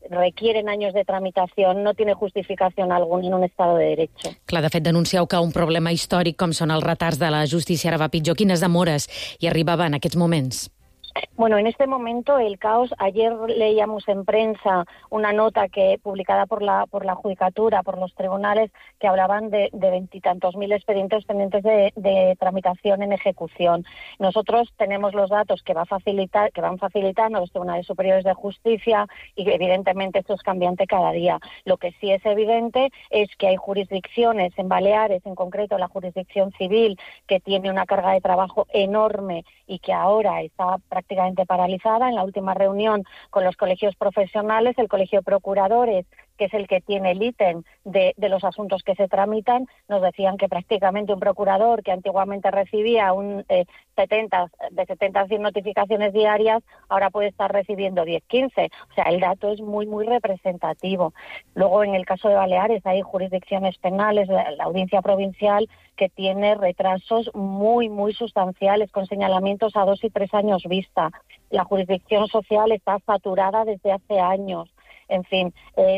requieren años de tramitación, no tiene justificación alguna en un Estado de Derecho. Clar, de fet, denuncieu que un problema històric com són els retards de la justícia ara va pitjor. Quines demores hi arribava en aquests moments? Bueno, en este momento el caos, ayer leíamos en prensa una nota publicada por la Judicatura, por los tribunales, que hablaban de 20 y tantos mil expedientes pendientes de tramitación en ejecución. Nosotros tenemos los datos que van facilitando los tribunales superiores de justicia y evidentemente esto es cambiante cada día. Lo que sí es evidente es que hay jurisdicciones en Baleares, en concreto la jurisdicción civil, que tiene una carga de trabajo enorme y que ahora está prácticamente paralizada. En la última reunión con los colegios profesionales, el Colegio de Procuradores, que es el que tiene el ítem de los asuntos que se tramitan, nos decían que prácticamente un procurador que antiguamente recibía de 70 a 100 notificaciones diarias, ahora puede estar recibiendo 10, 15. O sea, el dato es muy, muy representativo. Luego, en el caso de Baleares, hay jurisdicciones penales, la Audiencia Provincial, que tiene retrasos muy, muy sustanciales, con señalamientos a 2 y 3 años vista. La jurisdicción social está saturada desde hace años. En fin,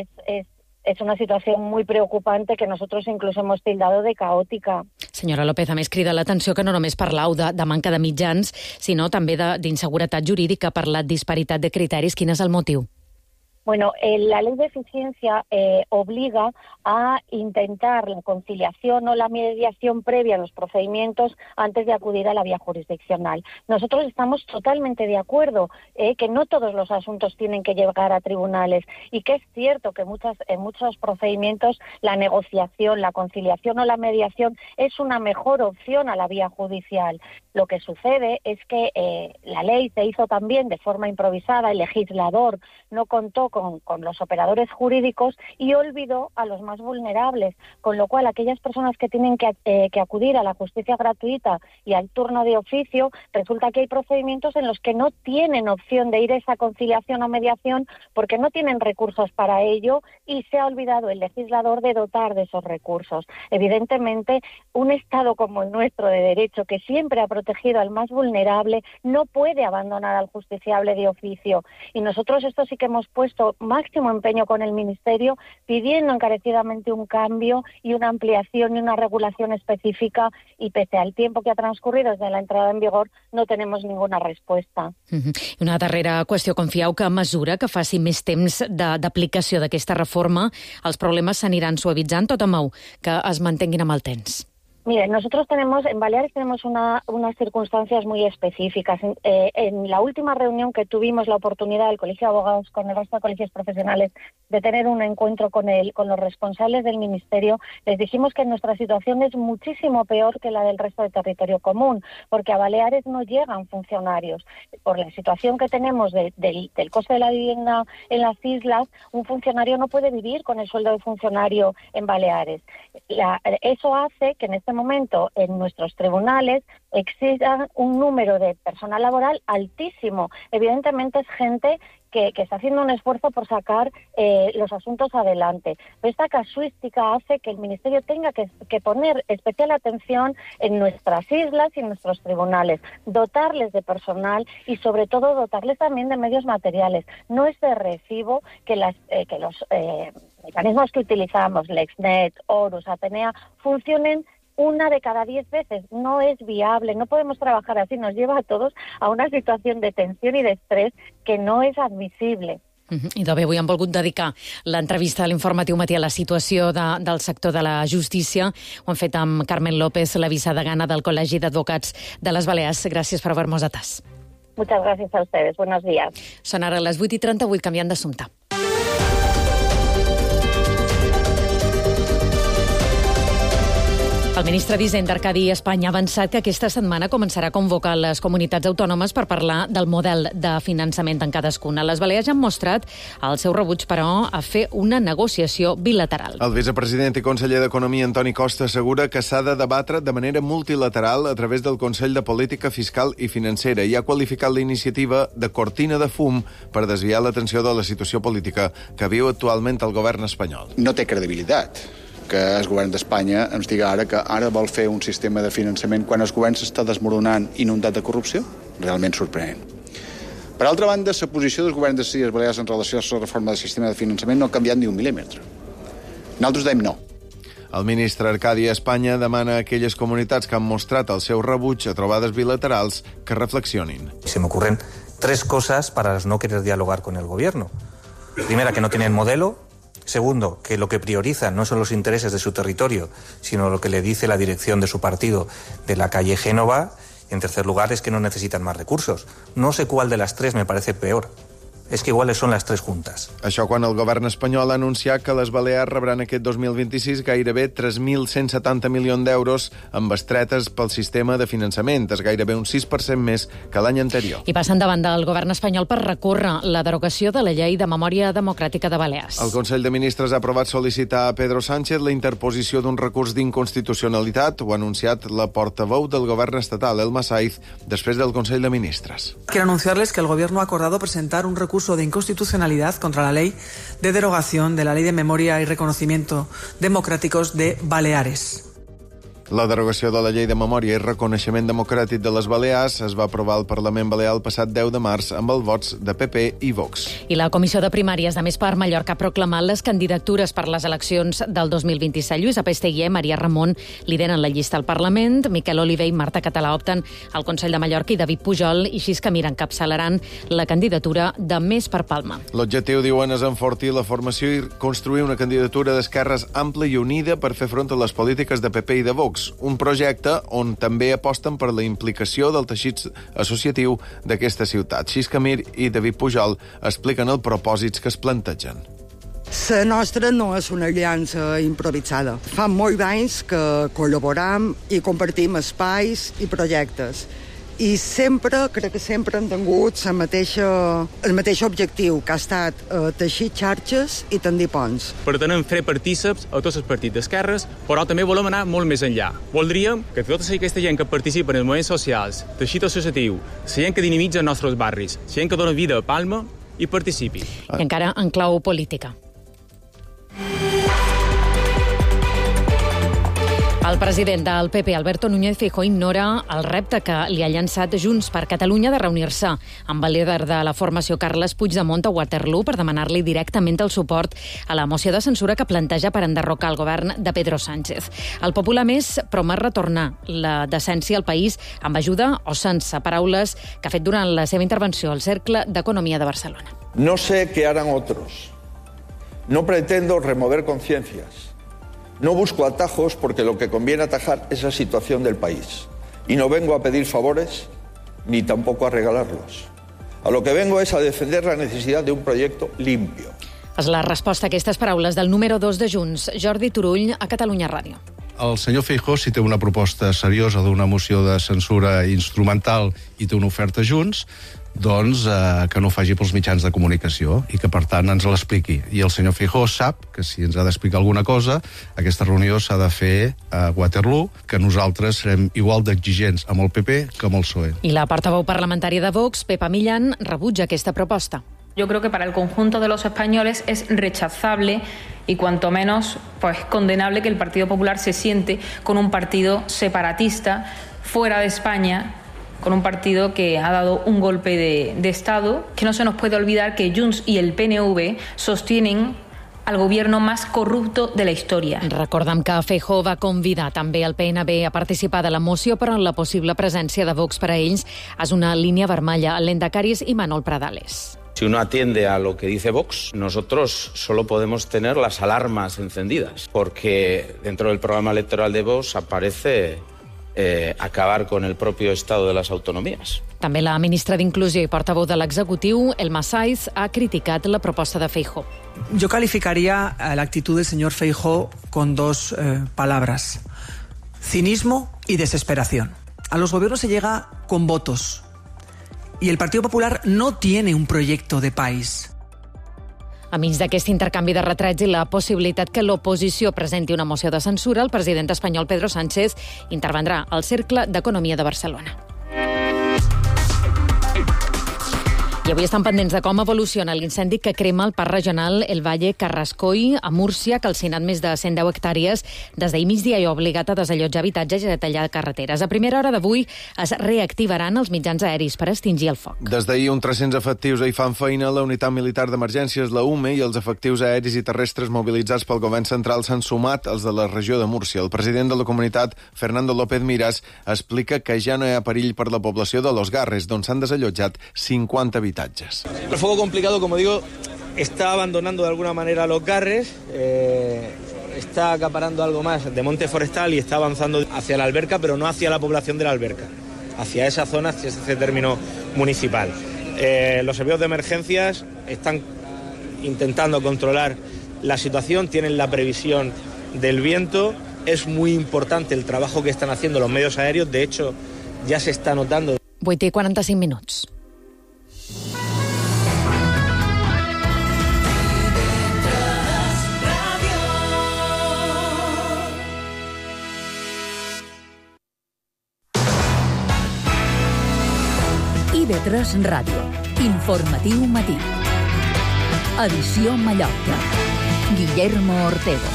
es una situació muy preocupante que nosotros inclús hemos tildado de caòtica. Senyora López, a més crida l'atenció que no només parlau de manca de mitjans, sinó també d'inseguretat jurídica per la disparitat de criteris. Quin és el motiu? Bueno, la ley de eficiencia obliga a intentar la conciliación o la mediación previa a los procedimientos antes de acudir a la vía jurisdiccional. Nosotros estamos totalmente de acuerdo que no todos los asuntos tienen que llegar a tribunales y que es cierto que en muchos procedimientos la negociación, la conciliación o la mediación es una mejor opción a la vía judicial. Lo que sucede es que la ley se hizo también de forma improvisada, el legislador no contó con los operadores jurídicos y olvidó a los más vulnerables, con lo cual aquellas personas que tienen que acudir a la justicia gratuita y al turno de oficio, resulta que hay procedimientos en los que no tienen opción de ir a esa conciliación o mediación porque no tienen recursos para ello y se ha olvidado el legislador de dotar de esos recursos. Evidentemente, un Estado como el nuestro de derecho, que siempre ha protegido al más vulnerable, no puede abandonar al justiciable de oficio. Y nosotros esto sí que hemos puesto máximo empeño con el Ministerio, pidiendo encarecidamente un cambio y una ampliación y una regulación específica, y pese al tiempo que ha transcurrido desde la entrada en vigor, no tenemos ninguna respuesta. Una darrera qüestió. Confieu que a mesura que faci més temps d'aplicació d'aquesta reforma, els problemes s'aniran suavitzant o temeu que es mantenguin amb el temps? Mire, nosotros en Baleares tenemos unas circunstancias muy específicas. En la última reunión que tuvimos la oportunidad del Colegio de Abogados con el resto de colegios profesionales de tener un encuentro con los responsables del Ministerio, les dijimos que nuestra situación es muchísimo peor que la del resto del territorio común, porque a Baleares no llegan funcionarios. Por la situación que tenemos del coste de la vivienda en las islas, un funcionario no puede vivir con el sueldo de funcionario en Baleares. Eso hace que en este momento en nuestros tribunales exista un número de personal laboral altísimo. Evidentemente es gente que está haciendo un esfuerzo por sacar los asuntos adelante. Pero esta casuística hace que el Ministerio tenga que poner especial atención en nuestras islas y en nuestros tribunales, dotarles de personal y sobre todo dotarles también de medios materiales. No es de recibo que los mecanismos que utilizamos, LexNet, Horus, Atenea, funcionen 1 de cada 10 veces. No es viable, no podemos trabajar así, nos lleva a todos a una situación de tensión y de estrés que no es admisible. I de bé, avui hem volgut dedicar l'entrevista a l'Informatiu Matí a la situació del sector de la justícia. Ho hem fet amb Carmen López, la vicedegana del Col·legi d'Advocats de les Balears. Gràcies per haver-nos atès. Muchas gracias a ustedes. Buenos días. Són ara les 8:38, canviant d'assumpte. El ministre d'Hisenda, Arcadi Espanya, ha avançat que aquesta setmana començarà a convocar les comunitats autònomes per parlar del model de finançament en cadascuna. Les Balears han mostrat el seu rebuig, però, a fer una negociació bilateral. El vicepresident i conseller d'Economia, Antoni Costa, assegura que s'ha de debatre de manera multilateral a través del Consell de Política Fiscal i Financera i ha qualificat la iniciativa de cortina de fum per desviar l'atenció de la situació política que viu actualment el govern espanyol. No té credibilitat que el govern d'Espanya ens diga ara que ara vol fer un sistema de finançament quan el govern s'està desmoronant inundat de corrupció. Realment sorprenent. Per altra banda, la posició dels governs de les Illes Balears en relació a la reforma del sistema de finançament no ha canviat ni un mil·límetre. Nosaltres dèiem no. El ministre Arcadi Espanya demana a aquelles comunitats que han mostrat el seu rebuig a trobades bilaterals que reflexionin. Se me ocurren 3 cosas para no querer dialogar con el gobierno. Primera, que no tienen modelo. Segundo, que lo que priorizan no son los intereses de su territorio, sino lo que le dice la dirección de su partido de la calle Génova. Y en tercer lugar, es que no necesitan más recursos. No sé cuál de las 3 me parece peor. És que iguales són les 3 juntes. Això quan el govern espanyol ha anunciat que les Balears rebran aquest 2026 gairebé 3.170 milions d'euros amb bestretes pel sistema de finançament. És gairebé un 6% més que l'any anterior. I passen davant del govern espanyol per recórrer la derogació de la llei de memòria democràtica de Balears. El Consell de Ministres ha aprovat sol·licitar a Pedro Sánchez la interposició d'un recurs d'inconstitucionalitat. Ho ha anunciat la portaveu del govern estatal, Elma Saiz, després del Consell de Ministres. Quiero anunciarles que el Gobierno ha acordado presentar un recurso de inconstitucionalidad contra la ley de derogación de la Ley de Memoria y Reconocimiento Democráticos de Baleares. La derogació de la Llei de Memòria i Reconeixement Democràtic de les Balears es va aprovar al Parlament Balear el passat 10 de març amb els vots de PP i Vox. I la Comissió de Primàries de Més per Mallorca ha proclamat les candidatures per les eleccions del 2027. Lluís Apesteguier, Maria Ramon lideren la llista al Parlament, Miquel Oliver i Marta Català opten al Consell de Mallorca i David Pujol i Xiscamir encapçalaran la candidatura de Més per Palma. L'objectiu, diuen, és enfortir la formació i construir una candidatura d'esquerres ampla i unida per fer front a les polítiques de PP i de Vox. Un projecte on també aposten per la implicació del teixit associatiu d'aquesta ciutat. Xiscamir i David Pujol expliquen els propòsits que es plantegen. La nostra no és una aliança improvisada. Fa molts anys que col·laboram i compartim espais i projectes. I crec que sempre han tingut el mateix objectiu, que ha estat teixir xarxes i tendir ponts. Pretenem fer partíceps a tots els partits d'esquerres, però també volem anar molt més enllà. Voldríem que tota aquesta gent que participa en els moviments socials, teixit associatiu, la gent que dinamitza els nostres barris, la gent que dona vida a Palma, hi participi. I encara en clau política. El president del PP, Alberto Núñez Feijóo, ignora el repte que li ha llançat Junts per Catalunya de reunir-se amb el líder de la formació Carles Puigdemont a Waterloo per demanar-li directament el suport a la moció de censura que planteja per enderrocar el govern de Pedro Sánchez. El Popular Més promet retornar la decència al país amb ajuda o sense, paraules que ha fet durant la seva intervenció al Cercle d'Economia de Barcelona. No sé qué harán otros. No pretendo remover conciencias. No busco atajos porque lo que conviene atajar es la situación del país. Y no vengo a pedir favores ni tampoco a regalarlos. A lo que vengo es a defender la necesidad de un proyecto limpio. És la resposta a aquestes paraules del número 2 de Junts, Jordi Turull, a Catalunya Ràdio. El senyor Feijóo, si té una proposta seriosa d'una moció de censura instrumental i té una oferta Junts, doncs que no ho faci pels mitjans de comunicació i que, per tant, ens l'expliqui. I el senyor Feijóo sap que si ens ha d'explicar alguna cosa, aquesta reunió s'ha de fer a Waterloo, que nosaltres serem igual d'exigents amb el PP que amb el PSOE. I la portaveu parlamentària de Vox, Pepa Millán, rebutja aquesta proposta. Yo creo que para el conjunto de los españoles es rechazable y cuanto menos condenable que el Partido Popular se siente con un partido separatista fuera de España, con un partido que ha dado un golpe de Estado, que no se nos puede olvidar que Junts y el PNV sostienen al gobierno más corrupto de la història. Recordem que Feijóo va convidar també el PNB a participar de la moció, però la possible presència de Vox per a ells és una línia vermella. Lendacaris i Manol Pradales. Si uno atiende a lo que dice Vox, nosotros solo podemos tener las alarmas encendidas, porque dentro del programa electoral de Vox aparece acabar con el propio Estado de las autonomías. També la ministra d'Inclusió i portaveu de l'executiu, Elma Saiz, ha criticat la proposta de Feijóo. Yo calificaría la actitud del señor Feijóo con 2 palabras: cinismo y desesperación. A los gobiernos se llega con votos y el Partido Popular no tiene un proyecto de país. A mig d'aquest intercanvi de retrats i la possibilitat que l'oposició presenti una moció de censura, el president espanyol Pedro Sánchez intervendrà al Cercle d'Economia de Barcelona. I avui estan pendents de com evoluciona l'incendi que crema el parc regional El Valle Carrascoy a Múrcia, que ha calcinat més de 110 hectàrees des d'ahir migdia i ha obligat a desallotjar habitatges i a tallar carreteres. A primera hora d'avui es reactivaran els mitjans aeris per extingir el foc. Des d'ahir, uns 300 efectius hi fan feina la Unitat Militar d'Emergències, la UME, i els efectius aeris i terrestres mobilitzats pel govern central s'han sumat als de la regió de Múrcia. El president de la comunitat, Fernando López Miras, explica que ja no hi ha perill per la població de Los Garres, d'on s'han desallotjat 50 habitatges. El fuego complicado, como digo, está abandonando de alguna manera Los Garres, está acaparando algo más de monte forestal y está avanzando hacia la alberca, pero no hacia la población de la alberca, hacia esa zona, hacia ese término municipal. Los servicios de emergencias están intentando controlar la situación, tienen la previsión del viento. Es muy importante el trabajo que están haciendo los medios aéreos, de hecho ya se está notando. 8:45 minuts. IB3 Ràdio. Informatiu matí. Edició Mallorca. Guillermo Ortego.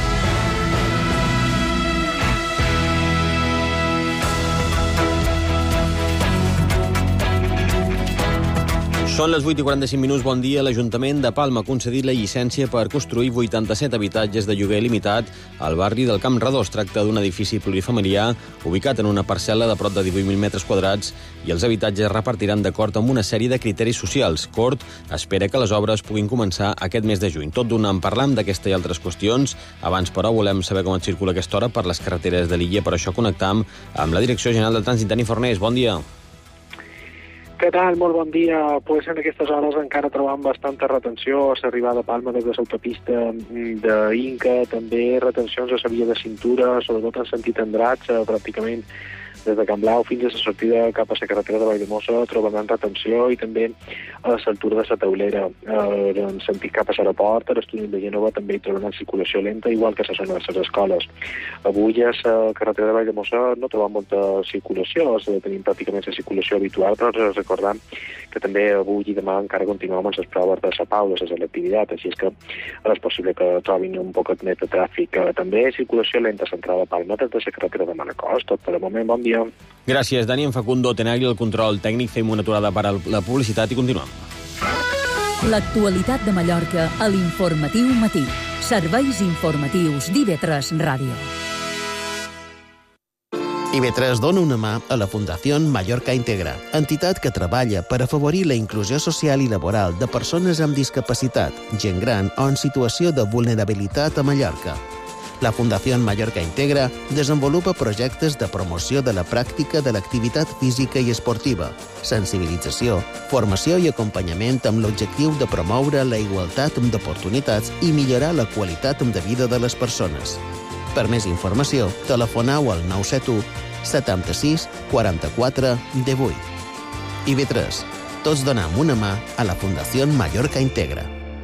Són les 8:45 minuts. Bon dia. L'Ajuntament de Palma ha concedit la llicència per construir 87 habitatges de lloguer limitat al barri del Camp Redó. Es tracta d'un edifici plurifamiliar ubicat en una parcel·la de prop de 18.000 metres quadrats i els habitatges es repartiran d'acord amb una sèrie de criteris socials. Cort espera que les obres puguin començar aquest mes de juny. Tot d'una en parlam d'aquesta i altres qüestions. Abans, però, volem saber com et circula aquesta hora per les carreteres de l'illa. Per això connectam amb la Direcció General del Trànsit. Dani Fornés, bon dia. Què tal? Molt bon dia. Pues en aquestes hores encara trobam bastanta retenció a l'arribada a Palma des de l'autopista d'Inca, també retencions a la via de cintura, sobretot en sentit Andratx, pràcticament des de Can Blau fins a la sortida cap a la carretera de Valldemossa trobaran retenció, i també a l'altura de la Taulera, en sentit cap a l'aeroport, a l'estudi de Gènova també hi trobaran circulació lenta, igual que a la zona de les escoles. Avui a la carretera de Valldemossa no trobam molta circulació, tenim pràcticament la circulació habitual, però recordem que també avui i demà encara continuem amb les proves de la pau, de la selectivitat, així és que és possible que trobin un poquet més de tràfic. També circulació lenta a l'entrada de Palma des de la carretera de Manacós. Tot per el moment, bon dia. Gràcies, Dani. En Facundo Tenagli, el control tècnic. Fem una aturada per a la publicitat i continuem. L'actualitat de Mallorca a l'Informatiu Matí. Serveis informatius d'IB3 Ràdio. IB3 dona una mà a la Fundació Mallorca Integra, entitat que treballa per afavorir la inclusió social i laboral de persones amb discapacitat, gent gran o en situació de vulnerabilitat a Mallorca. La Fundació Mallorca Integra desenvolupa projectes de promoció de la pràctica de l'activitat física i esportiva, sensibilització, formació i acompanyament amb l'objectiu de promoure la igualtat d'oportunitats i millorar la qualitat de vida de les persones. Per més informació, telefoneu al 971 76 44 18. IB3. Tots donem una mà a la Fundació Mallorca Integra.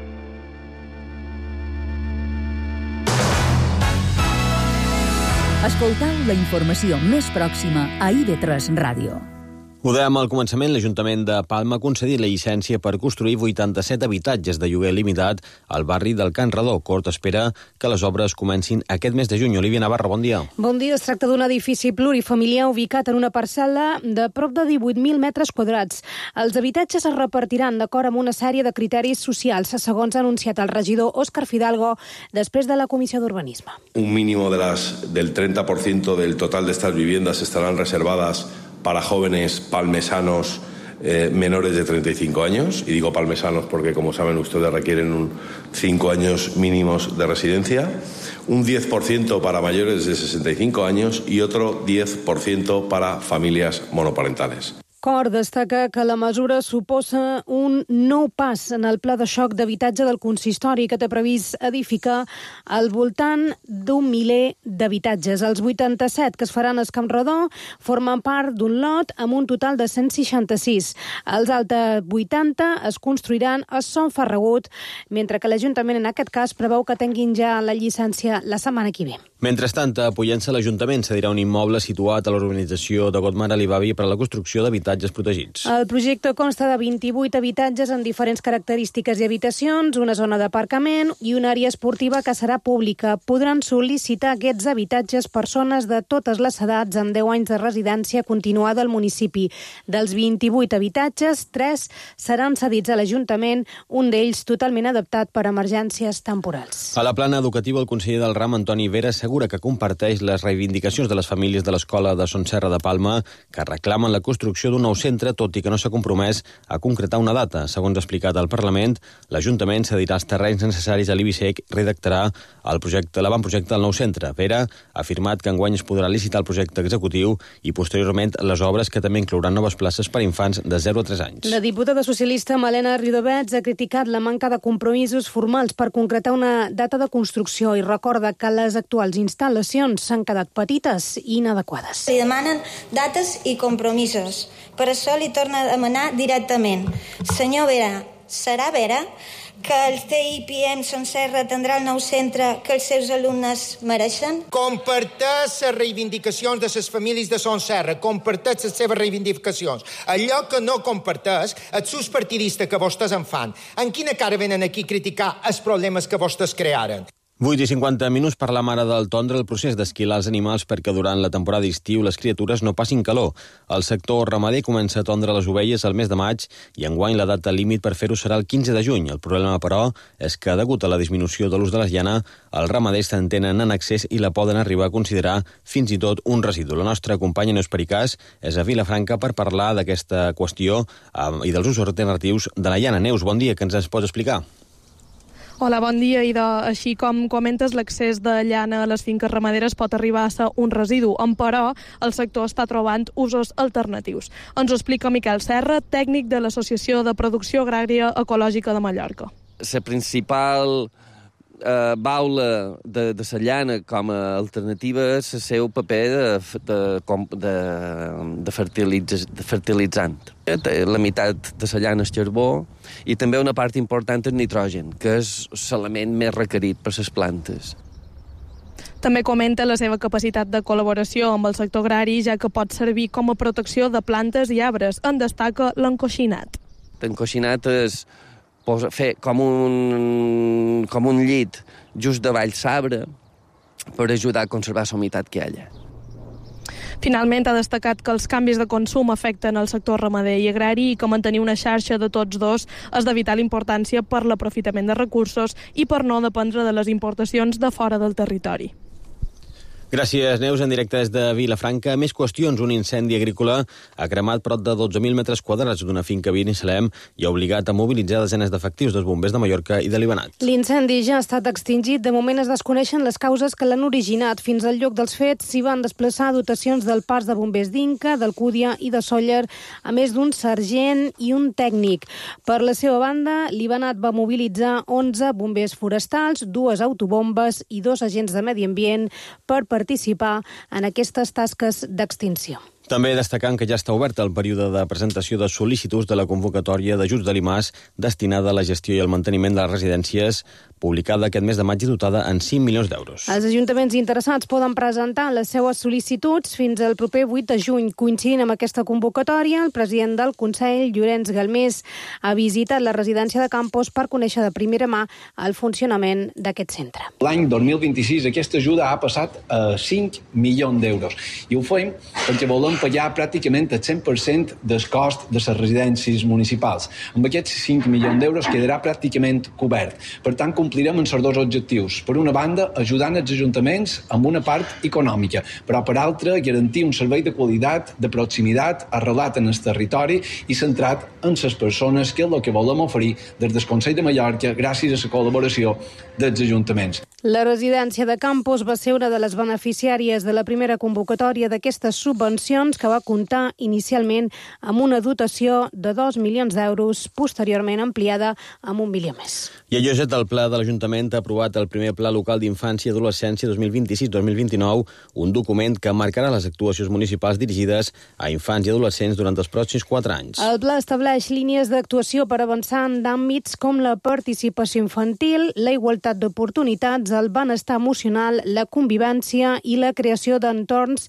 Escoltau la informació més pròxima a IB3 Ràdio. Ho dèiem al començament, l'Ajuntament de Palma ha concedit la llicència per construir 87 habitatges de lloguer limitat al barri del Can Redó. Cort espera que les obres comencin aquest mes de juny. Olivia Navarra, bon dia. Bon dia. Es tracta d'un edifici plurifamiliar ubicat en una parcel·la de prop de 18.000 metres quadrats. Els habitatges es repartiran d'acord amb una sèrie de criteris socials, segons ha anunciat el regidor Òscar Fidalgo després de la Comissió d'Urbanisme. Un mínimo del 30% del total de estas viviendas estarán reservadas para jóvenes palmesanos menores de 35 años, y digo palmesanos porque, como saben ustedes, requieren 5 años mínimos de residencia, un 10% para mayores de 65 años y otro 10% para familias monoparentales. Cort destaca que la mesura suposa un nou pas en el pla de xoc d'habitatge del consistori, que té previst edificar al voltant d'un miler d'habitatges. Els 87 que es faran a Camp Redó formen part d'un lot amb un total de 166. Els altres 80 es construiran a Son Ferragut, mentre que l'Ajuntament en aquest cas preveu que tinguin ja la llicència la setmana que ve. Mentrestant, a Pollença, l'Ajuntament cedirà un immoble situat a l'urbanització de Gotmar Alibavi per a la construcció d'habitatges habitatges protegits. El projecte consta de 28 habitatges amb diferents característiques i habitacions, una zona d'aparcament i una àrea esportiva que serà pública. Podran sol·licitar aquests habitatges persones de totes les edats amb 10 anys de residència continuada al municipi. Dels 28 habitatges, 3 seran cedits a l'Ajuntament, un d'ells totalment adaptat per a emergències temporals. A la plana educativa, el conseller del RAM, Antoni Vera, assegura que comparteix les reivindicacions de les famílies de l'Escola de Son Serra de Palma, que reclamen la construcció d'un nou centre, tot i que no s'ha compromès a concretar una data. Segons ha explicat al Parlament, l'Ajuntament cedirà els terrenys necessaris a l'IBISEC i redactarà l'avantprojecte del nou centre. Vera ha afirmat que enguany es podrà licitar el projecte executiu i posteriorment les obres, que també inclouran noves places per a infants de 0 a 3 anys. La diputada socialista Malena Ridovets ha criticat la manca de compromisos formals per concretar una data de construcció i recorda que les actuals instal·lacions s'han quedat petites i inadequades. Li demanen dates i compromisos. Per això li torna a demanar directament. Senyor Vera, serà vera que el CIPM Son Serra tindrà el nou centre que els seus alumnes mereixen? Comparteix les reivindicacions de les famílies de Son Serra, comparteix les seves reivindicacions. Allò que no comparteix, els seus partidistes que vostès en fan, en quina cara venen aquí a criticar els problemes que vostès crearen? 8:50 per la mare del Tondre, el procés d'esquilar els animals perquè durant la temporada d'estiu les criatures no passin calor. El sector ramader comença a tondre les ovelles al mes de maig i enguany la data límit per fer-ho serà el 15 de juny. El problema, però, és que degut a la disminució de l'ús de la llana, els ramaders se'n tenen en excés i la poden arribar a considerar fins i tot un residu. La nostra companya Neus Pericàs és a Vilafranca per parlar d'aquesta qüestió i dels usos alternatius de la llana. Neus, bon dia, que ens pots explicar? Hola, bon dia. Així com comentes, l'accés de llana a les finques ramaderes pot arribar a ser un residu, però el sector està trobant usos alternatius. Ens ho explica Miquel Serra, tècnic de l'Associació de Producció Agrària Ecològica de Mallorca. La principal baula de la llana com a alternativa és el seu paper de fertilitzant. La meitat de la llana és carbó i també una part important és nitrogen, que és l'element més requerit per les plantes. També comenta la seva capacitat de col·laboració amb el sector agrari, ja que pot servir com a protecció de plantes i arbres. En destaca l'encoixinat. L'encoixinat és fer com un llit just davall l'arbre per ajudar a conservar la humitat que hi ha allà. Finalment, ha destacat que els canvis de consum afecten el sector ramader i agrari i que mantenir una xarxa de tots dos és de vital importància per l'aprofitament de recursos i per no dependre de les importacions de fora del territori. Gràcies, Neus. En directe des de Vilafranca. Més qüestions. Un incendi agrícola ha cremat prop de 12.000 metres quadrats d'una finca a Binissalem i ha obligat a mobilitzar desenes d'efectius dels bombers de Mallorca i de Libenat. L'incendi ja ha estat extingit. De moment es desconeixen les causes que l'han originat. Fins al lloc dels fets s'hi van desplaçar dotacions del Parc de Bombers d'Inca, d'Alcúdia i de Sóller, a més d'un sergent i un tècnic. Per la seva banda, Libenat va mobilitzar 11 bombers forestals, 2 autobombes i 2 agents de medi ambient per participar en aquestes tasques d'extinció. També destacant que ja està obert el període de presentació de sol·licituds de la convocatòria d'ajuts de l'IMAS destinada a la gestió i al manteniment de les residències, publicada aquest mes de maig i dotada en 5 milions d'euros. Els ajuntaments interessats poden presentar les seues sol·licituds fins al proper 8 de juny. Coincidint amb aquesta convocatòria, el president del Consell, Llorenç Galmés, ha visitat la residència de Campos per conèixer de primera mà el funcionament d'aquest centre. L'any 2026 aquesta ajuda ha passat a 5 milions d'euros i ho fem perquè volem pagar pràcticament el 100% del cost de les residències municipals. Amb aquests 5 milions d'euros quedarà pràcticament cobert. Per tant, complirem amb els dos objectius. Per una banda, ajudant els ajuntaments amb una part econòmica, però per altra, garantir un servei de qualitat, de proximitat, arrelat en el territori i centrat en les persones, que és el que volem oferir des del Consell de Mallorca gràcies a la col·laboració dels ajuntaments. La residència de Campos va ser una de les beneficiàries de la primera convocatòria d'aquestes subvencions, que va comptar inicialment amb una dotació de 2 milions d'euros, posteriorment ampliada amb 1 milió més. I a Lloset, el Pla de l'Ajuntament ha aprovat el primer Pla Local d'Infància i Adolescència 2026-2029, un document que marcarà les actuacions municipals dirigides a infants i adolescents durant els pròxims 4 anys. El pla estableix línies d'actuació per avançar en àmbits com la participació infantil, la igualtat d'oportunitats, el benestar emocional, la convivència i la creació d'entorns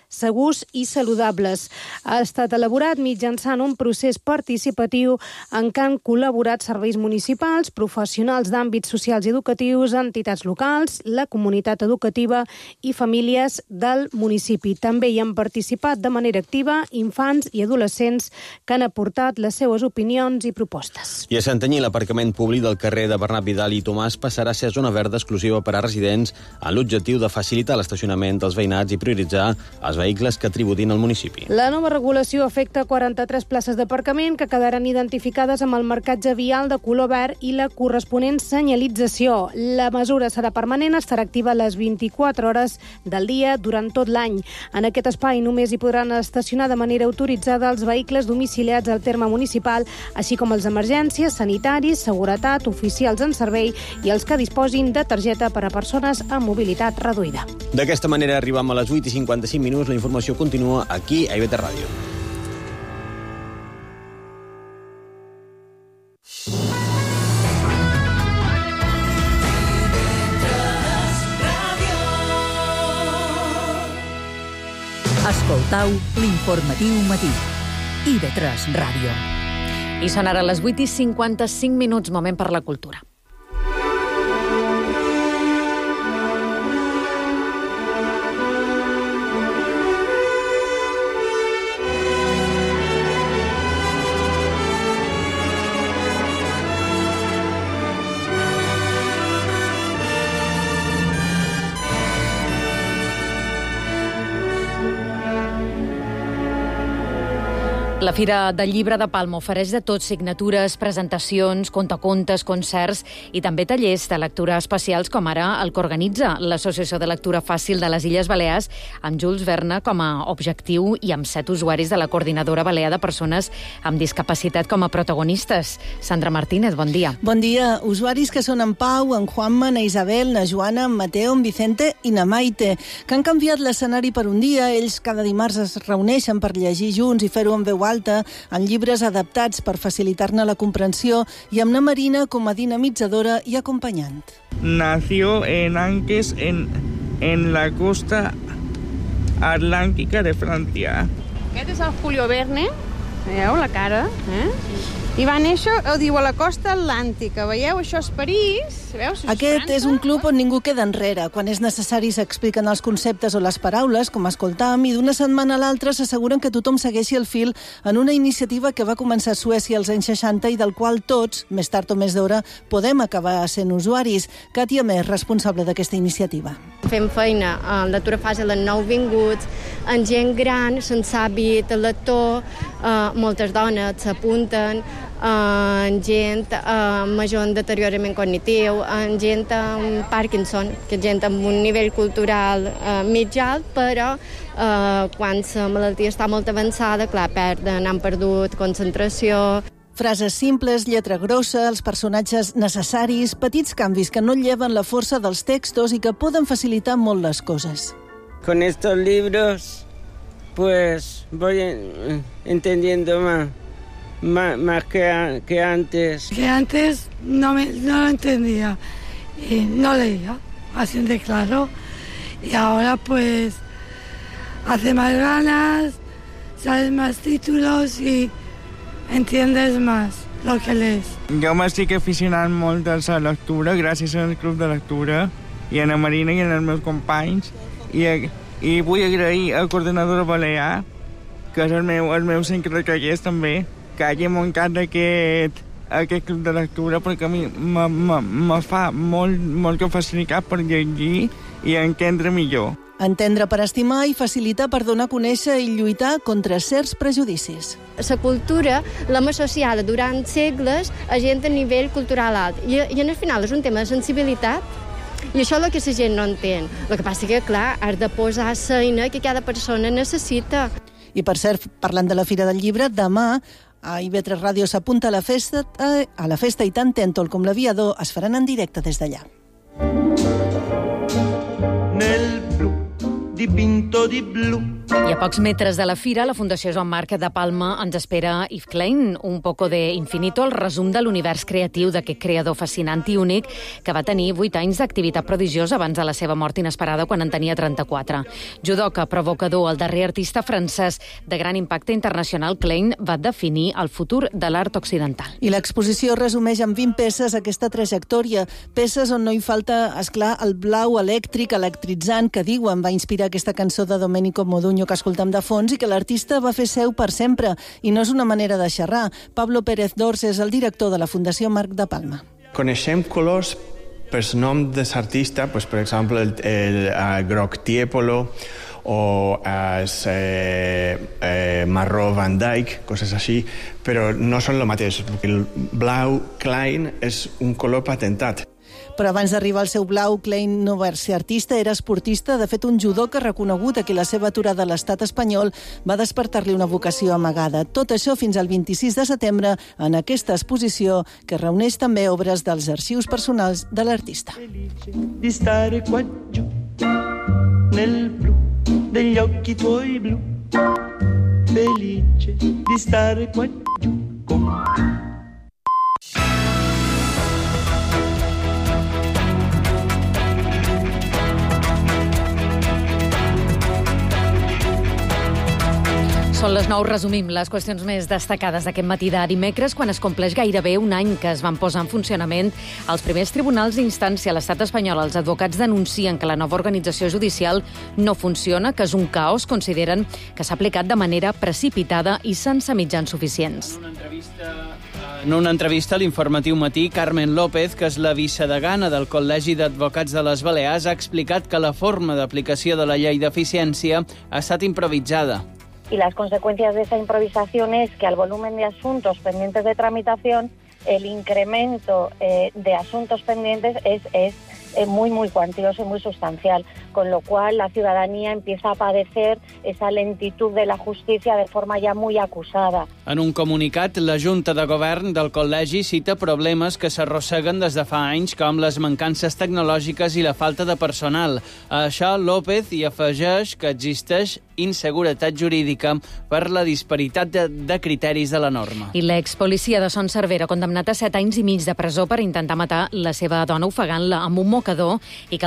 segurs i saludables. Ha estat elaborat mitjançant un procés participatiu en què han col·laborat serveis municipals, professionals d'àmbits socials i educatius, entitats locals, la comunitat educativa i famílies del municipi. També hi han participat de manera activa infants i adolescents que han aportat les seues opinions i propostes. I a Santanyí, l'aparcament públic del carrer de Bernat Vidal i Tomàs passarà a ser zona verda exclusiva per a residents amb l'objectiu de facilitar l'estacionament dels veïnats i prioritzar els vehicles que tributin al municipi. La nova regulació afecta 43 places d'aparcament que quedaran identificades amb el marcatge vial de color verd i la corresponent senyalització. La mesura serà permanent, estarà activa a les 24 hores del dia durant tot l'any. En aquest espai només hi podran estacionar de manera autoritzada els vehicles domiciliats al terme municipal, així com els d'emergències, sanitaris, seguretat, oficials en servei i els que disposin de targeta per a persones amb mobilitat reduïda. D'aquesta manera arribam a les 8:55. La informació continua aquí a IBT Ràdio. Escoltau l'informatiu matí. IB3 Ràdio. I són ara les 8:55, moment per la cultura. La Fira del Llibre de Palma ofereix de tot: signatures, presentacions, contacontes, concerts i també tallers de lectura especials, com ara el que organitza l'Associació de Lectura Fàcil de les Illes Balears, amb Jules Verne com a objectiu i amb 7 usuaris de la Coordinadora Balear de Persones amb Discapacitat com a protagonistes. Sandra Martínez, bon dia. Bon dia. Usuaris que són en Pau, en Juanma, na Isabel, na Joana, en Mateo, en Vicente i na Maite, que han canviat l'escenari per un dia. Ells cada dimarts es reuneixen per llegir junts i fer-ho en veu alta, en llibres adaptats per facilitar-ne la comprensió, i amb na Marina com a dinamitzadora i acompanyant. Nació en Anques, en la costa atlàntica de França. Aquest és el Julio Verne, veieu la cara, I va néixer, ho diu, a la costa atlàntica. Veieu, això és París. Veus? Aquest és un club on ningú queda enrere. Quan és necessari s'expliquen els conceptes o les paraules, com escoltam, i d'una setmana a l'altra s'asseguren que tothom segueixi el fil en una iniciativa que va començar a Suècia als anys 60 i del qual tots, més tard o més d'hora, podem acabar sent usuaris. Càtia Més, responsable d'aquesta iniciativa. Fem feina en lectura fàcil en nouvinguts, en gent gran, sense hàbit lector, moltes dones s'apunten, en gent major en deteriorament cognitiu, en gent amb Parkinson, que és gent amb un nivell cultural mitjà alt, però quan la malaltia està molt avançada, clar, han perdut concentració. Frases simples, lletra grossa, els personatges necessaris, petits canvis que no lleven la força dels textos i que poden facilitar molt les coses. Con estos libros, pues voy entendiendo más que antes. Que antes no lo entendía y no leía, así de claro. Y ahora pues hace más ganas, sabes más títulos y entiendes más lo que lees. Jo m'estic aficionant molt a la lectura gràcies al Club de Lectura i a la Marina i als meus companys. I vull agrair al Coordinador Balear, que és el meu centre de creiers també, que hagi muntat aquest club de lectura, perquè a mi me fa molt que facilitat per llegir i entendre millor. Entendre per estimar i facilitar per donar a conèixer i lluitar contra certs prejudicis. La cultura l'hem associada durant segles a gent a nivell cultural alt. I al final és un tema de sensibilitat. I això és el que la gent no entén. El que passa que, clar, has de posar l'eina que cada persona necessita. I, per cert, parlant de la Fira del Llibre, demà a IB3 Ràdio s'apunta a la festa i tant Tèntol com l'Aviador es faran en directe des d'allà. Nel blu dipinto di blu I a pocs metres de la fira, la Fundació Joan Marc de Palma ens espera Yves Klein, un poco de infinito, el resum de l'univers creatiu d'aquest creador fascinant i únic que va tenir 8 anys d'activitat prodigiosa abans de la seva mort inesperada quan en tenia 34. Judoka, provocador, el darrer artista francès de gran impacte internacional, Klein va definir el futur de l'art occidental. I l'exposició resumeix en 20 peces aquesta trajectòria, peces on no hi falta, esclar, el blau elèctric, electritzant, que diuen va inspirar aquesta cançó de Domenico Modugno que escoltam de fons i que l'artista va fer seu per sempre. I no és una manera de xerrar. Pablo Pérez Dors és el director de la Fundació Marc de Palma. Coneixem colors per nom dels artistes, pues, per exemple, el groc Tiepolo o marró Van Dyck, coses així, però no són el mateix. El blau Klein és un color patentat. Però abans d'arribar al seu blau, Klein no va ser artista, era esportista, de fet un judoka reconegut a qui la seva aturada a l'estat espanyol va despertar-li una vocació amagada. Tot això fins al 26 de setembre en aquesta exposició que reuneix també obres dels arxius personals de l'artista. Di stare qua giù nel blu degli occhi tuoi blu, felice di stare qua giù con te. Són les 9, resumim les qüestions més destacades d'aquest matí de dimecres, quan es compleix gairebé un any que es van posar en funcionament els primers tribunals d'instància a l'estat espanyol. Els advocats denuncien que la nova organització judicial no funciona, que és un caos, consideren que s'ha aplicat de manera precipitada i sense mitjans suficients. En una entrevista a l'Informatiu Matí, Carmen López, que és la vicedegana del Col·legi d'Advocats de les Balears, ha explicat que la forma d'aplicació de la llei d'eficiència ha estat improvisada. Y las consecuencias de esa improvisación es que al volumen de asuntos pendientes de tramitación, el incremento de asuntos pendientes es muy, muy cuantioso y muy sustancial, con lo cual la ciudadanía empieza a padecer esa lentitud de la justicia de forma ja muy acusada. En un comunicat, la Junta de Govern del Col·legi cita problemes que s'arrosseguen des de fa anys, com les mancances tecnològiques i la falta de personal. A això, López hi afegeix que existeix inseguretat jurídica per la disparitat de criteris de la norma. I l'expolicia de Son Servera, condemnat a 7 anys i mig de presó per intentar matar la seva dona ofegant-la amb un mocador i que